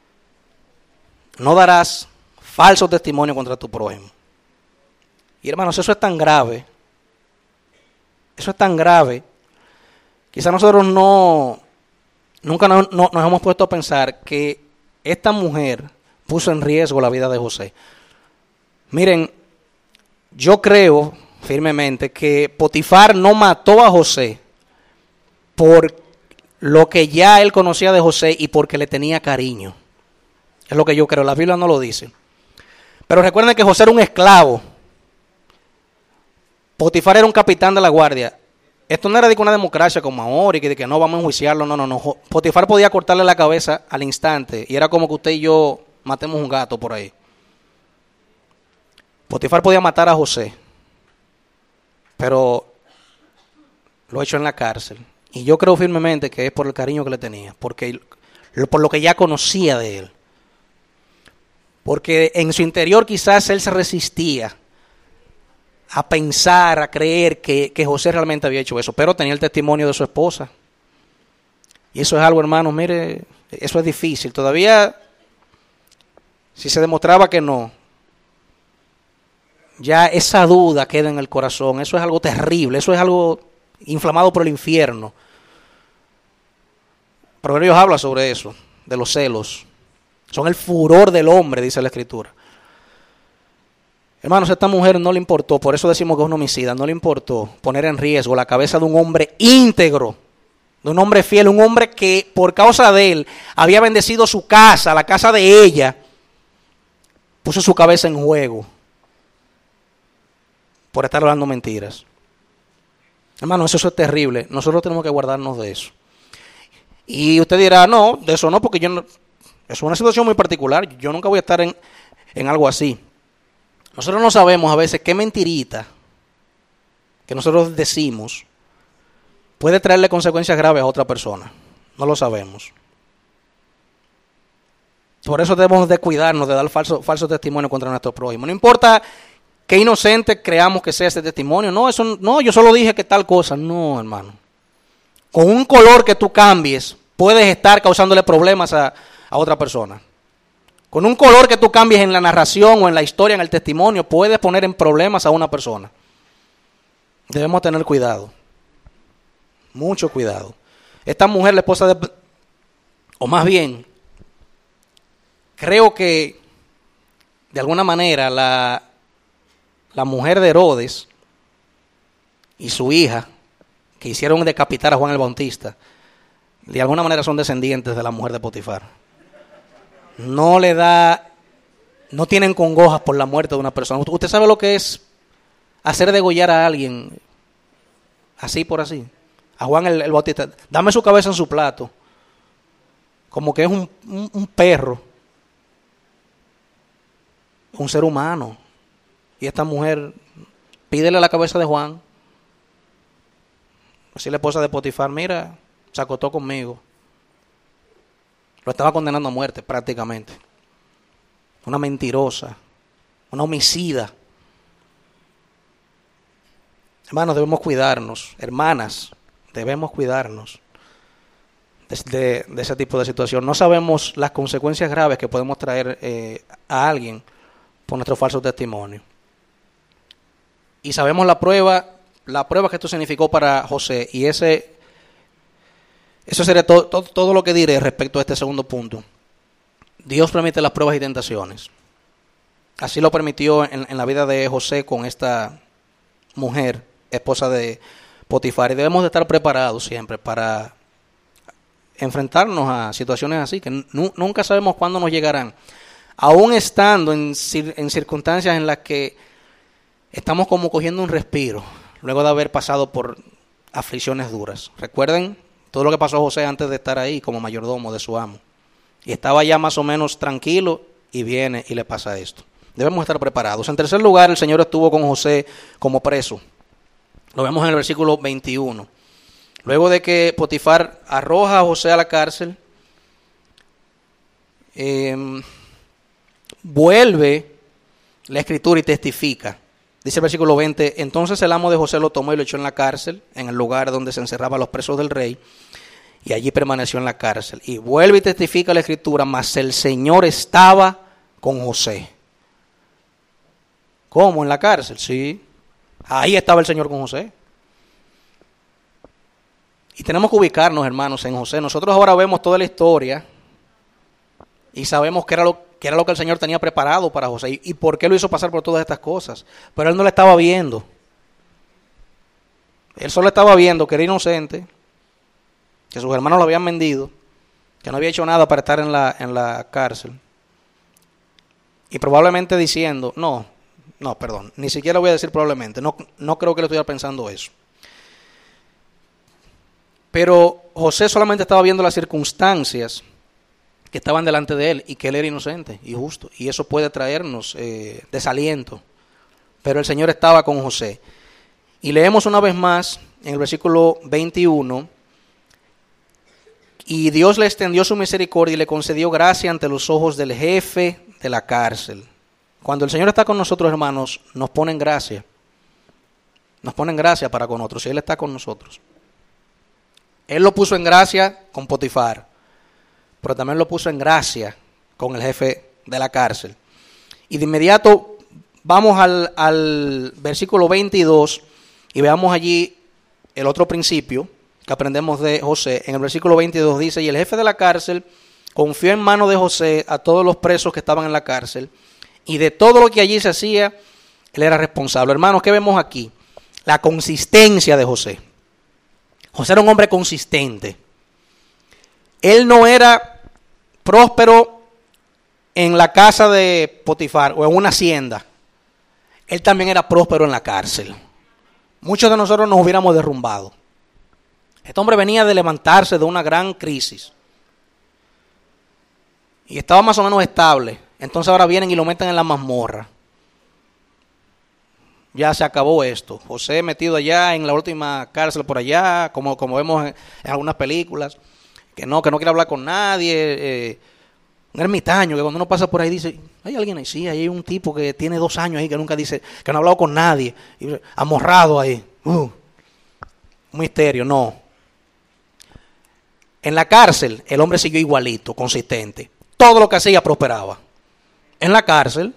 [SPEAKER 1] no darás falso testimonio contra tu prójimo. Y hermanos, eso es tan grave, eso es tan grave, quizás nosotros no, nunca nos, no, nos hemos puesto a pensar que esta mujer puso en riesgo la vida de José. Miren, yo creo firmemente que Potifar no mató a José por lo que ya él conocía de José y porque le tenía cariño. Es lo que yo creo, la Biblia no lo dice. Pero recuerden que José era un esclavo. Potifar era un capitán de la guardia. Esto no era de una democracia como ahora y que, de que no vamos a enjuiciarlo, no, no, no. Potifar podía cortarle la cabeza al instante y era como que usted y yo matemos un gato por ahí. Potifar podía matar a José, pero lo echó en la cárcel. Y yo creo firmemente que es por el cariño que le tenía, porque por lo que ya conocía de él. Porque en su interior quizás él se resistía a pensar, a creer que, que José realmente había hecho eso, pero tenía el testimonio de su esposa. Y eso es algo, hermanos, mire, eso es difícil. Todavía, si se demostraba que no, ya esa duda queda en el corazón. Eso es algo terrible, eso es algo inflamado por el infierno. Proverbios habla sobre eso, de los celos. Son el furor del hombre, dice la Escritura. Hermanos, a esta mujer no le importó, por eso decimos que es un homicida, no le importó poner en riesgo la cabeza de un hombre íntegro, de un hombre fiel, un hombre que por causa de él había bendecido su casa, la casa de ella, puso su cabeza en juego por estar hablando mentiras. Hermanos, eso es terrible, nosotros tenemos que guardarnos de eso. Y usted dirá, no, de eso no, porque yo no, es una situación muy particular, yo nunca voy a estar en, en algo así. Nosotros no sabemos a veces qué mentirita que nosotros decimos puede traerle consecuencias graves a otra persona. No lo sabemos. Por eso debemos de cuidarnos de dar falso, falso testimonio contra nuestro prójimo. No importa qué inocente creamos que sea ese testimonio. No, eso, no, yo solo dije que tal cosa. No, hermano. Con un color que tú cambies, puedes estar causándole problemas a, a otra persona. Con un color que tú cambies en la narración o en la historia, en el testimonio, puedes poner en problemas a una persona. Debemos tener cuidado. Mucho cuidado. Esta mujer, la esposa de... O más bien, creo que de alguna manera la, la mujer de Herodes y su hija, que hicieron decapitar a Juan el Bautista, de alguna manera son descendientes de la mujer de Potifar. No le da, no tienen congojas por la muerte de una persona. ¿Usted sabe lo que es hacer degollar a alguien así por así? A Juan el, el Bautista, dame su cabeza en su plato, como que es un, un, un perro, un ser humano. Y esta mujer, pídele la cabeza de Juan. Así la esposa de Potifar, mira, se acostó conmigo. Lo estaba condenando a muerte prácticamente. Una mentirosa, una homicida. Hermanos, debemos cuidarnos. Hermanas, debemos cuidarnos de, de, de ese tipo de situación. No sabemos las consecuencias graves que podemos traer eh, a alguien por nuestro falso testimonio. Y sabemos la prueba, la prueba que esto significó para José. Y ese... Eso sería todo, todo, todo lo que diré respecto a este segundo punto. Dios permite las pruebas y tentaciones. Así lo permitió en, en la vida de José con esta mujer, esposa de Potifar. Y debemos de estar preparados siempre para enfrentarnos a situaciones así, que nu, nunca sabemos cuándo nos llegarán. Aún estando en, en circunstancias en las que estamos como cogiendo un respiro, luego de haber pasado por aflicciones duras. Recuerden todo lo que pasó a José antes de estar ahí como mayordomo de su amo. Y estaba ya más o menos tranquilo y viene y le pasa esto. Debemos estar preparados. En tercer lugar, el Señor estuvo con José como preso. Lo vemos en el versículo veintiuno. Luego de que Potifar arroja a José a la cárcel, eh, vuelve la escritura y testifica. Dice el versículo veinte, entonces el amo de José lo tomó y lo echó en la cárcel, en el lugar donde se encerraban los presos del rey, y allí permaneció en la cárcel. Y vuelve y testifica la escritura, mas el Señor estaba con José. ¿Cómo? ¿En la cárcel? Sí. Ahí estaba el Señor con José. Y tenemos que ubicarnos, hermanos, en José. Nosotros ahora vemos toda la historia y sabemos que era lo, que era lo que el Señor tenía preparado para José y, y por qué lo hizo pasar por todas estas cosas. Pero él no la estaba viendo. Él solo estaba viendo que era inocente, que sus hermanos lo habían vendido, que no había hecho nada para estar en la, en la cárcel. Y probablemente diciendo, no, no, perdón, ni siquiera voy a decir probablemente, no, no creo que le estuviera pensando eso. Pero José solamente estaba viendo las circunstancias que estaban delante de él y que él era inocente y justo. Y eso puede traernos eh, desaliento. Pero el Señor estaba con José. Y leemos una vez más en el versículo veintiuno. Y Dios le extendió su misericordia y le concedió gracia ante los ojos del jefe de la cárcel. Cuando el Señor está con nosotros, hermanos, nos pone en gracia. Nos pone en gracia para con otros. Y Él está con nosotros. Él lo puso en gracia con Potifar, pero también lo puso en gracia con el jefe de la cárcel. Y de inmediato vamos al, al versículo veintidós y veamos allí el otro principio que aprendemos de José. En el versículo veintidós dice, y el jefe de la cárcel confió en mano de José a todos los presos que estaban en la cárcel, y de todo lo que allí se hacía, él era responsable. Hermanos, ¿qué vemos aquí? La consistencia de José. José era un hombre consistente. Él no era próspero en la casa de Potifar o en una hacienda. Él también era próspero en la cárcel. Muchos de nosotros nos hubiéramos derrumbado. Este hombre venía de levantarse de una gran crisis. Y estaba más o menos estable. Entonces ahora vienen y lo meten en la mazmorra. Ya se acabó esto. José metido allá en la última cárcel por allá, como, como vemos en, en algunas películas, que no, que no quiere hablar con nadie, eh, un ermitaño, que cuando uno pasa por ahí dice, hay alguien ahí, sí, hay un tipo que tiene dos años ahí, que nunca dice, que no ha hablado con nadie, y, amorrado ahí, uh, un misterio, no. En la cárcel, el hombre siguió igualito, consistente, todo lo que hacía prosperaba. En la cárcel,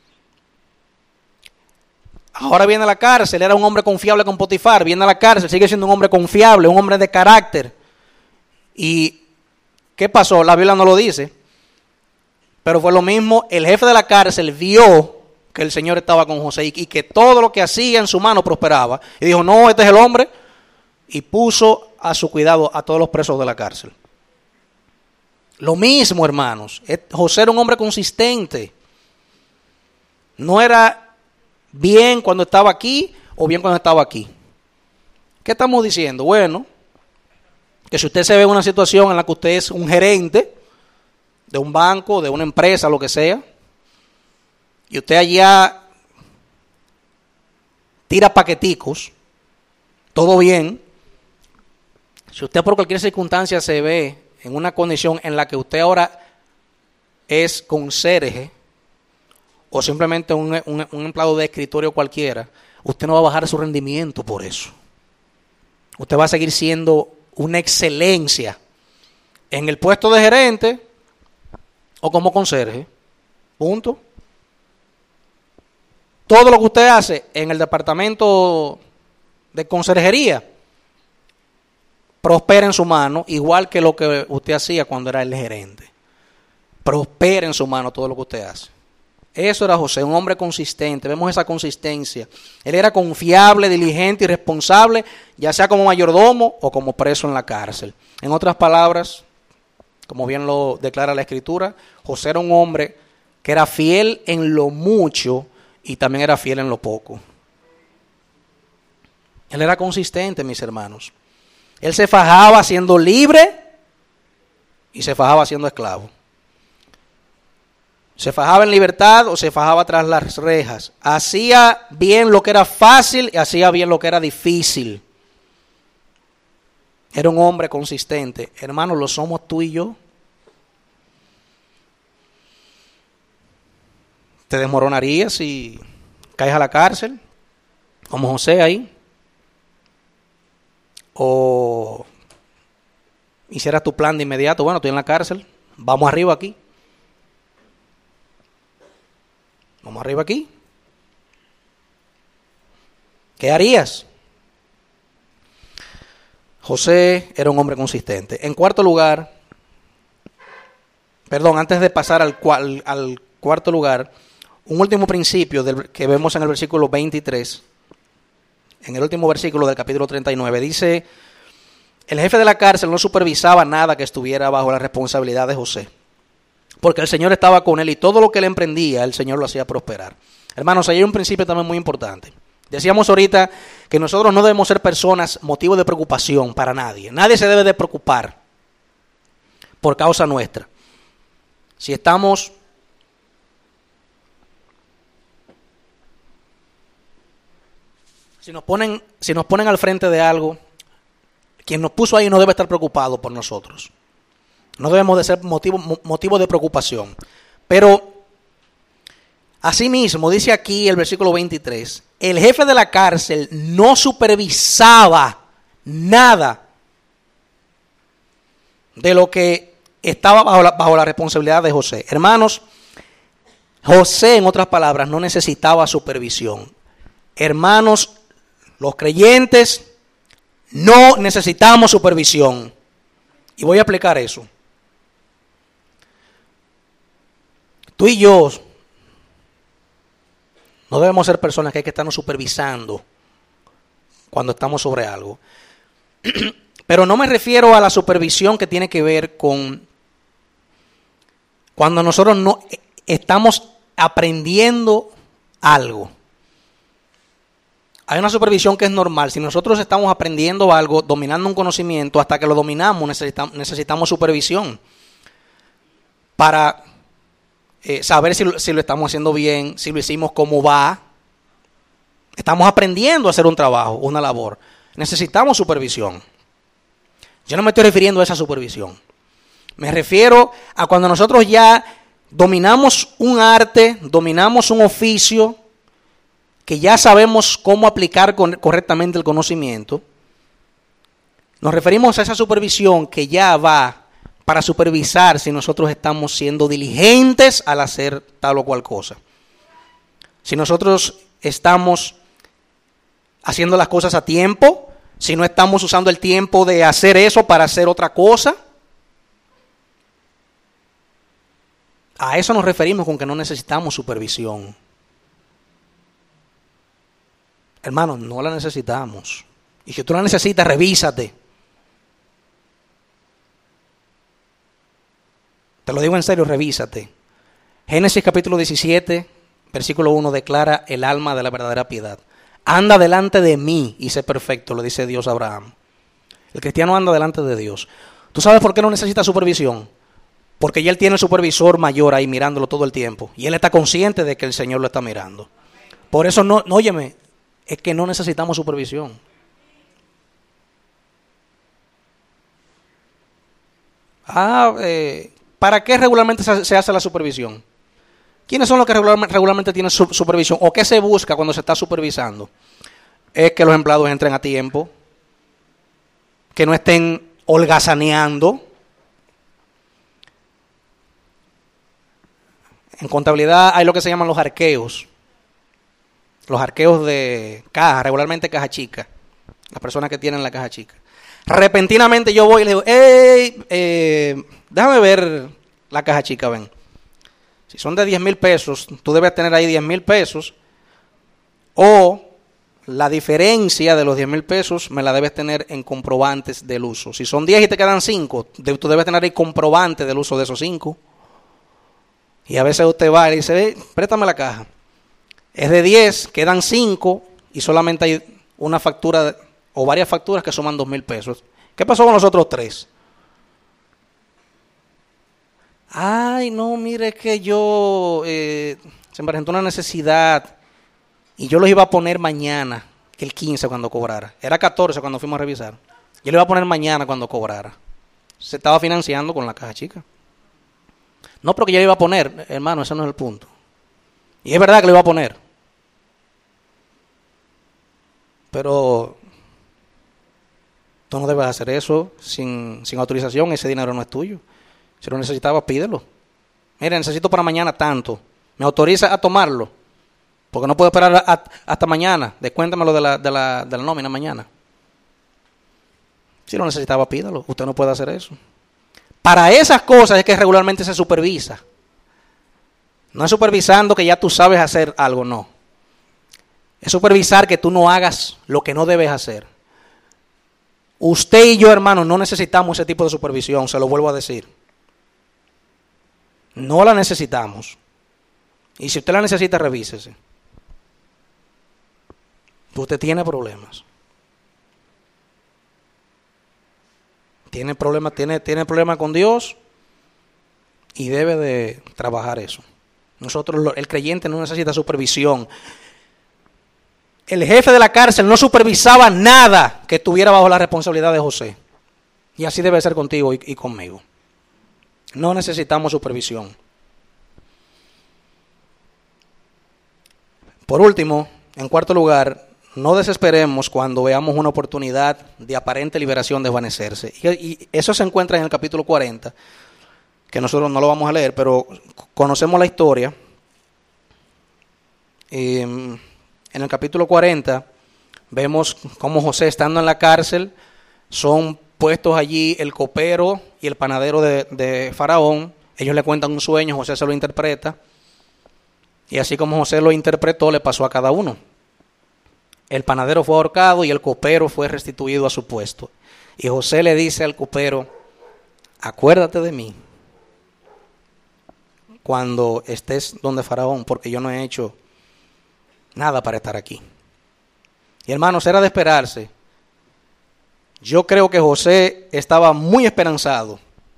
[SPEAKER 1] ahora viene a la cárcel, era un hombre confiable con Potifar, viene a la cárcel, sigue siendo un hombre confiable, un hombre de carácter. ¿Y qué pasó? La Biblia no lo dice, pero fue lo mismo, el jefe de la cárcel vio que el Señor estaba con José y que todo lo que hacía en su mano prosperaba. Y dijo, no, este es el hombre, y puso a su cuidado a todos los presos de la cárcel. Lo mismo, hermanos, José era un hombre consistente. No era bien cuando estaba aquí o bien cuando estaba aquí. ¿Qué estamos diciendo? Bueno, que si usted se ve en una situación en la que usted es un gerente de un banco, de una empresa, lo que sea, y usted allá tira paqueticos, todo bien. Si usted por cualquier circunstancia se ve en una condición en la que usted ahora es conserje o simplemente un, un, un empleado de escritorio cualquiera, usted no va a bajar su rendimiento por eso. Usted va a seguir siendo una excelencia en el puesto de gerente o como conserje. Punto. Todo lo que usted hace en el departamento de conserjería prospera en su mano, igual que lo que usted hacía cuando era el gerente. Prospera en su mano todo lo que usted hace. Eso era José, un hombre consistente. Vemos esa consistencia. Él era confiable, diligente y responsable, ya sea como mayordomo o como preso en la cárcel. En otras palabras, como bien lo declara la Escritura, José era un hombre que era fiel en lo mucho y también era fiel en lo poco. Él era consistente, mis hermanos. Él se fajaba siendo libre y se fajaba siendo esclavo. Se fajaba en libertad o se fajaba tras las rejas. Hacía bien lo que era fácil y hacía bien lo que era difícil. Era un hombre consistente. Hermanos, lo somos tú y yo. ¿Te desmoronarías si caes a la cárcel? Como José ahí. O hicieras tu plan de inmediato. Bueno, estoy en la cárcel. Vamos arriba aquí. Vamos arriba aquí. ¿Qué harías? José era un hombre consistente. En cuarto lugar, perdón, antes de pasar al, al, al cuarto lugar, un último principio del, que vemos en el versículo veintitrés, en el último versículo del capítulo treinta y nueve, dice: el jefe de la cárcel no supervisaba nada que estuviera bajo la responsabilidad de José, porque el Señor estaba con él y todo lo que él emprendía, el Señor lo hacía prosperar. Hermanos, ahí hay un principio también muy importante. Decíamos ahorita que nosotros no debemos ser personas motivo de preocupación para nadie. Nadie se debe de preocupar por causa nuestra. Si estamos si nos ponen si nos ponen al frente de algo, quien nos puso ahí no debe estar preocupado por nosotros. No debemos de ser motivo, motivo de preocupación. Pero asimismo, dice aquí el versículo veintitrés, el jefe de la cárcel no supervisaba nada de lo que estaba bajo la, bajo la responsabilidad de José. Hermanos, José, en otras palabras, no necesitaba supervisión. Hermanos, los creyentes no necesitamos supervisión. Y voy a explicar eso. Tú y yo no debemos ser personas que hay que estarnos supervisando cuando estamos sobre algo. Pero no me refiero a la supervisión que tiene que ver con cuando nosotros no estamos aprendiendo algo. Hay una supervisión que es normal. Si nosotros estamos aprendiendo algo, dominando un conocimiento, hasta que lo dominamos necesitamos, necesitamos supervisión para eh, saber si lo, si lo estamos haciendo bien, si lo hicimos como va. Estamos aprendiendo a hacer un trabajo, una labor. Necesitamos supervisión. Yo no me estoy refiriendo a esa supervisión. Me refiero a cuando nosotros ya dominamos un arte, dominamos un oficio, que ya sabemos cómo aplicar correctamente el conocimiento. Nos referimos a esa supervisión que ya va para supervisar si nosotros estamos siendo diligentes al hacer tal o cual cosa. Si nosotros estamos haciendo las cosas a tiempo, si no estamos usando el tiempo de hacer eso para hacer otra cosa. A eso nos referimos con que no necesitamos supervisión. Hermanos, no la necesitamos. Y si tú la necesitas, revísate. Te lo digo en serio, revísate. Génesis capítulo diecisiete, versículo uno, declara el alma de la verdadera piedad. Anda delante de mí y sé perfecto, le dice Dios a Abraham. El cristiano anda delante de Dios. ¿Tú sabes por qué no necesita supervisión? Porque ya él tiene el supervisor mayor ahí mirándolo todo el tiempo. Y él está consciente de que el Señor lo está mirando. Por eso, no, no óyeme, es que no necesitamos supervisión. Ah, eh, ¿para qué regularmente se, se hace la supervisión? ¿Quiénes son los que regularmente, regularmente tienen su, supervisión? ¿O qué se busca cuando se está supervisando? Es que los empleados entren a tiempo, que no estén holgazaneando. En contabilidad hay lo que se llaman los arqueos. Los arqueos de caja, regularmente caja chica. Las personas que tienen la caja chica. Repentinamente yo voy y le digo, hey, eh, déjame ver la caja chica, ven. Si son de diez mil pesos, tú debes tener ahí diez mil pesos. O la diferencia de los diez mil pesos me la debes tener en comprobantes del uso. Si son diez y te quedan cinco, tú debes tener ahí comprobante del uso de esos cinco. Y a veces usted va y dice, hey, préstame la caja. Es de diez, quedan cinco y solamente hay una factura o varias facturas que suman dos mil pesos. ¿Qué pasó con los otros tres? Ay, no, mire que yo eh, se me presentó una necesidad y yo los iba a poner mañana, el quince cuando cobrara. Era catorce cuando fuimos a revisar. Yo lo iba a poner mañana cuando cobrara. Se estaba financiando con la caja chica. No, porque yo lo iba a poner, hermano, ese no es el punto. Y es verdad que lo iba a poner. Pero tú no debes hacer eso sin, sin autorización. Ese dinero no es tuyo. Si lo necesitabas, pídelo. Mira, necesito para mañana tanto. ¿Me autoriza a tomarlo? Porque no puedo esperar a, a, hasta mañana. Descuéntamelo de la, de, la, de la nómina mañana. Si lo necesitaba, pídelo. Usted no puede hacer eso. Para esas cosas es que regularmente se supervisa. No es supervisando que ya tú sabes hacer algo, no. Es supervisar que tú no hagas lo que no debes hacer. Usted y yo, hermano, no necesitamos ese tipo de supervisión, se lo vuelvo a decir. No la necesitamos. Y si usted la necesita, revísese. Usted tiene problemas. Tiene problemas, tiene, tiene problemas con Dios y debe de trabajar eso. Nosotros, el creyente no necesita supervisión. El jefe de la cárcel no supervisaba nada que estuviera bajo la responsabilidad de José. Y así debe ser contigo y, y conmigo. No necesitamos supervisión. Por último, en cuarto lugar, no desesperemos cuando veamos una oportunidad de aparente liberación desvanecerse. Y, y eso se encuentra en el capítulo cuarenta, que nosotros no lo vamos a leer, pero conocemos la historia. Eh, en el capítulo cuarenta vemos cómo José, estando en la cárcel, son puestos allí el copero y el panadero de, de Faraón. Ellos le cuentan un sueño, José se lo interpreta. Y así como José lo interpretó, le pasó a cada uno. El panadero fue ahorcado y el copero fue restituido a su puesto. Y José le dice al copero, acuérdate de mí cuando estés donde Faraón, porque yo no he hecho nada para estar aquí. Y hermanos, era de esperarse. Yo creo que José estaba muy esperanzado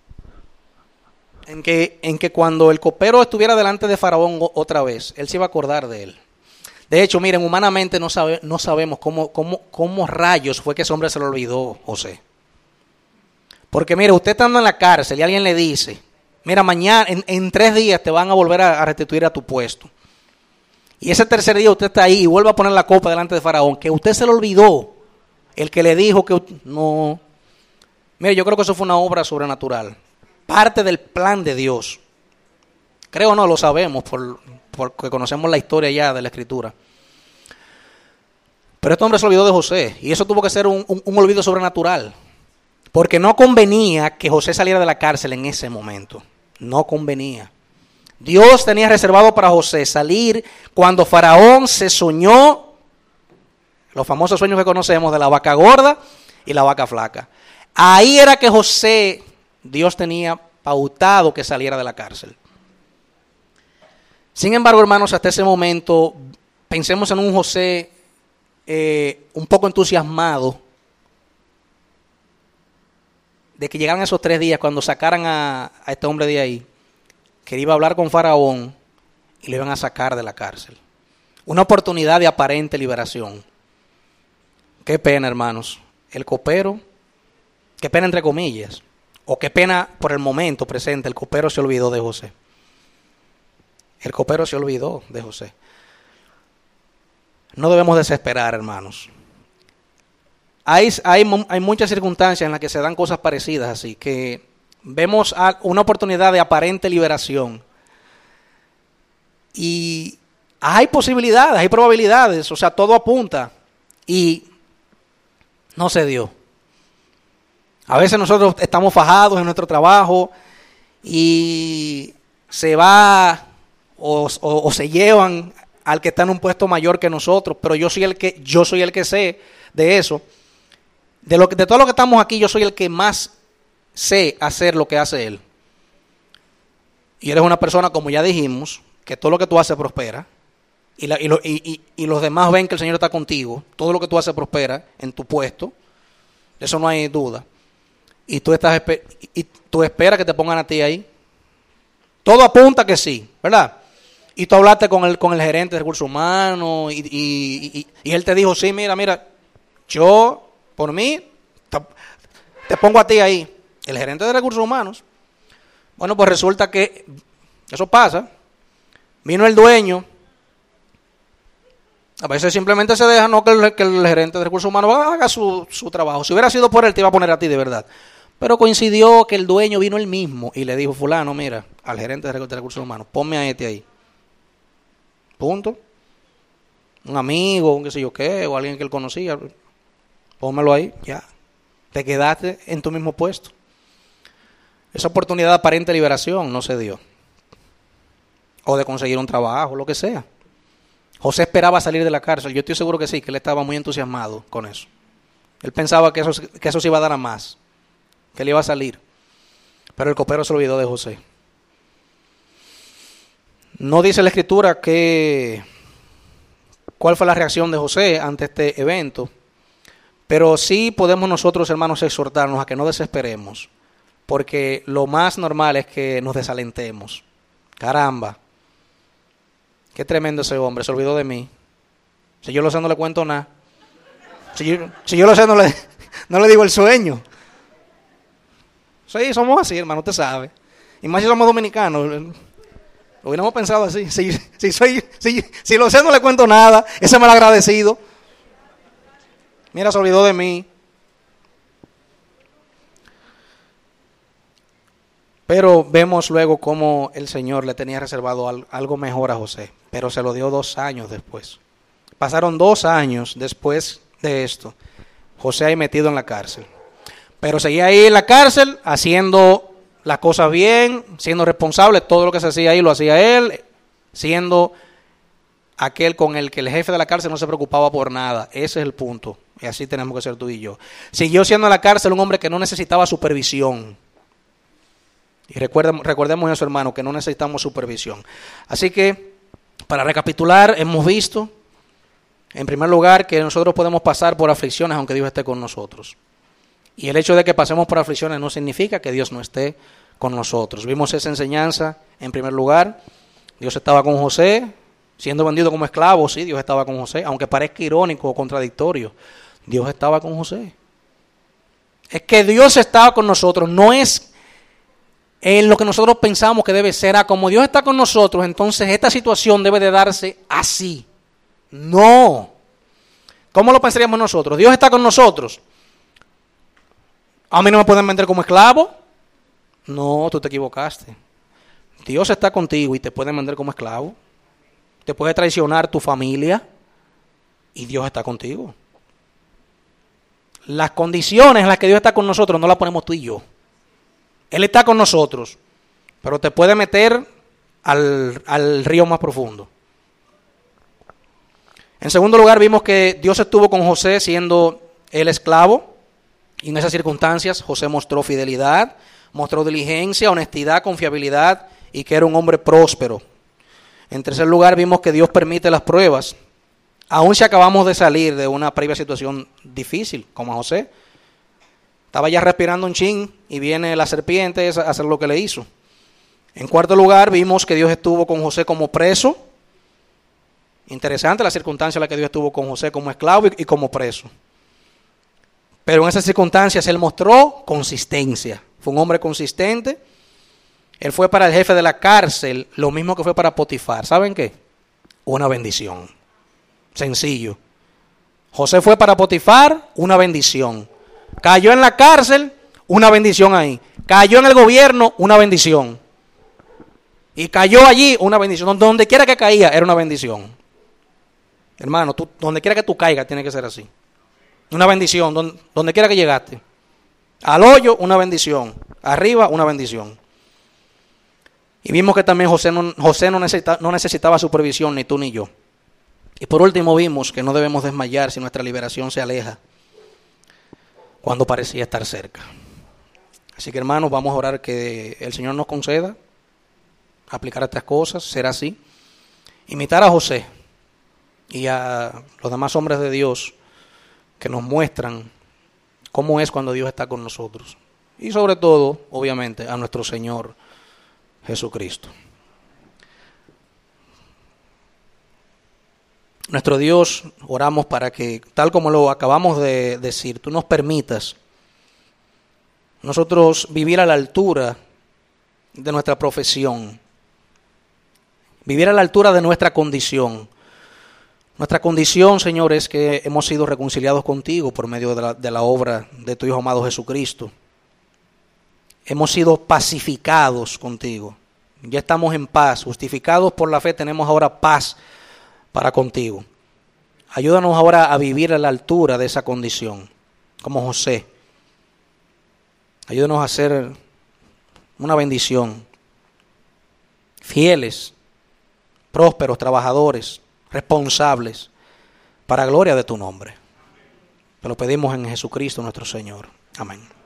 [SPEAKER 1] en que, en que cuando el copero estuviera delante de Faraón otra vez, él se iba a acordar de él. De hecho, miren, humanamente no, sabe, no sabemos cómo, cómo, cómo rayos fue que ese hombre se lo olvidó, José. Porque mire, usted estando en la cárcel y alguien le dice, mira, mañana, en, en tres días te van a volver a, a restituir a tu puesto. Y ese tercer día usted está ahí y vuelve a poner la copa delante de Faraón, que usted se lo olvidó. El que le dijo que no. Mire, yo creo que eso fue una obra sobrenatural. Parte del plan de Dios. Creo o no, lo sabemos por, porque conocemos la historia ya de la Escritura. Pero este hombre se olvidó de José. Y eso tuvo que ser un, un, un olvido sobrenatural. Porque no convenía que José saliera de la cárcel en ese momento. No convenía. Dios tenía reservado para José salir cuando Faraón se soñó, los famosos sueños que conocemos de la vaca gorda y la vaca flaca. Ahí era que José, Dios tenía pautado que saliera de la cárcel. Sin embargo, hermanos, hasta ese momento, pensemos en un José eh, un poco entusiasmado de que llegaran esos tres días cuando sacaran a, a este hombre de ahí, que iba a hablar con Faraón y le iban a sacar de la cárcel. Una oportunidad de aparente liberación. Qué pena, hermanos. El copero, qué pena entre comillas, o qué pena por el momento presente, el copero se olvidó de José. El copero se olvidó de José. No debemos desesperar, hermanos. Hay, hay, hay muchas circunstancias en las que se dan cosas parecidas así, que vemos una oportunidad de aparente liberación. Y hay posibilidades, hay probabilidades, o sea, todo apunta. Y no se dio. A veces nosotros estamos fajados en nuestro trabajo y se va o, o, o se llevan al que está en un puesto mayor que nosotros, pero yo soy el que, yo soy el que sé de eso. De, lo, de todo lo que estamos aquí, yo soy el que más sé hacer lo que hace él. Y eres una persona, como ya dijimos, que todo lo que tú haces prospera. Y, la, y, lo, y, y, y los demás ven que el Señor está contigo. Todo lo que tú haces prospera en tu puesto. De eso no hay duda. Y tú, estás, y tú esperas que te pongan a ti ahí. Todo apunta que sí, ¿verdad? Y tú hablaste con el, con el gerente de recursos humanos y, y, y, y él te dijo, sí, mira, mira, yo, por mí, te, te pongo a ti ahí. El gerente de recursos humanos. Bueno, pues resulta que eso pasa. Vino el dueño. A veces simplemente se deja, no que el, que el gerente de recursos humanos haga su, su trabajo. Si hubiera sido por él, te iba a poner a ti de verdad. Pero coincidió que el dueño vino él mismo y le dijo, fulano, mira, al gerente de recursos humanos, ponme a este ahí. Punto. Un amigo, un qué sé yo qué, o alguien que él conocía, pónmelo ahí, ya. Te quedaste en tu mismo puesto. Esa oportunidad de aparente liberación no se dio. O de conseguir un trabajo, lo que sea. José esperaba salir de la cárcel. Yo estoy seguro que sí, que él estaba muy entusiasmado con eso. Él pensaba que eso, que eso se iba a dar a más, que él iba a salir. Pero el copero se olvidó de José. No dice la escritura que cuál fue la reacción de José ante este evento, pero sí podemos nosotros, hermanos, exhortarnos a que no desesperemos, porque lo más normal es que nos desalentemos. Caramba, qué tremendo ese hombre, se olvidó de mí. Si yo lo sé, no le cuento nada. Si yo, si yo lo sé, no le, no le digo el sueño. Sí, somos así, hermano, usted sabe. Y más si somos dominicanos. Lo hubiéramos pensado así. Si, si, soy, si, si lo sé, no le cuento nada. Ese mal agradecido. Mira, se olvidó de mí. Pero vemos luego cómo el Señor le tenía reservado algo mejor a José. Pero se lo dio dos años después. Pasaron dos años después de esto. José ahí metido en la cárcel. Pero seguía ahí en la cárcel haciendo las cosas bien, siendo responsable. Todo lo que se hacía ahí lo hacía él, siendo aquel con el que el jefe de la cárcel no se preocupaba por nada. Ese es el punto. Y así tenemos que ser tú y yo. Siguió siendo en la cárcel un hombre que no necesitaba supervisión. Y recuerdemos, recordemos eso, hermano, que no necesitamos supervisión. Así que, para recapitular, hemos visto, en primer lugar, que nosotros podemos pasar por aflicciones aunque Dios esté con nosotros. Y el hecho de que pasemos por aflicciones no significa que Dios no esté con nosotros. Vimos esa enseñanza, en primer lugar. Dios estaba con José, siendo vendido como esclavo, sí, Dios estaba con José, aunque parezca irónico o contradictorio. Dios estaba con José. Es que Dios estaba con nosotros, no es en lo que nosotros pensamos que debe ser. Ah, como Dios está con nosotros, entonces esta situación debe de darse así. No. ¿Cómo lo pensaríamos nosotros? Dios está con nosotros. ¿A mí no me pueden vender como esclavo? No, tú te equivocaste. Dios está contigo y te puede vender como esclavo. Te puede traicionar tu familia y Dios está contigo. Las condiciones en las que Dios está con nosotros no las ponemos tú y yo. Él está con nosotros, pero te puede meter al, al río más profundo. En segundo lugar, vimos que Dios estuvo con José siendo el esclavo. Y en esas circunstancias José mostró fidelidad, mostró diligencia, honestidad, confiabilidad y que era un hombre próspero. En tercer lugar, vimos que Dios permite las pruebas, aun si acabamos de salir de una previa situación difícil, como José. Estaba ya respirando un chin y viene la serpiente a hacer lo que le hizo. En cuarto lugar, vimos que Dios estuvo con José como preso. Interesante la circunstancia en la que Dios estuvo con José como esclavo y como preso. Pero en esas circunstancias él mostró consistencia. Fue un hombre consistente. Él fue para el jefe de la cárcel lo mismo que fue para Potifar. ¿Saben qué? Una bendición. Sencillo. José fue para Potifar, una bendición. Cayó en la cárcel, una bendición ahí. Cayó en el gobierno, una bendición. Y cayó allí, una bendición. Donde quiera que caía, era una bendición. Hermano, tú, donde quiera que tú caigas, tiene que ser así. Una bendición, donde, donde quiera que llegaste. Al hoyo, una bendición. Arriba, una bendición. Y vimos que también José no, José no, necesita, no necesitaba supervisión, ni tú ni yo. Y por último vimos que no debemos desmayar si nuestra liberación se aleja cuando parecía estar cerca. Así que hermanos, vamos a orar que el Señor nos conceda aplicar estas cosas, ser así. Imitar a José y a los demás hombres de Dios que nos muestran cómo es cuando Dios está con nosotros. Y sobre todo, obviamente, a nuestro Señor Jesucristo. Nuestro Dios, oramos para que, tal como lo acabamos de decir, tú nos permitas nosotros vivir a la altura de nuestra profesión, vivir a la altura de nuestra condición. Nuestra condición, Señor, es que hemos sido reconciliados contigo por medio de la, de la obra de tu Hijo amado Jesucristo. Hemos sido pacificados contigo. Ya estamos en paz. Justificados por la fe, tenemos ahora paz para contigo. Ayúdanos ahora a vivir a la altura de esa condición, como José. Ayúdanos a ser una bendición. Fieles, prósperos, trabajadores, responsables, para gloria de tu nombre. Te lo pedimos en Jesucristo nuestro Señor. Amén.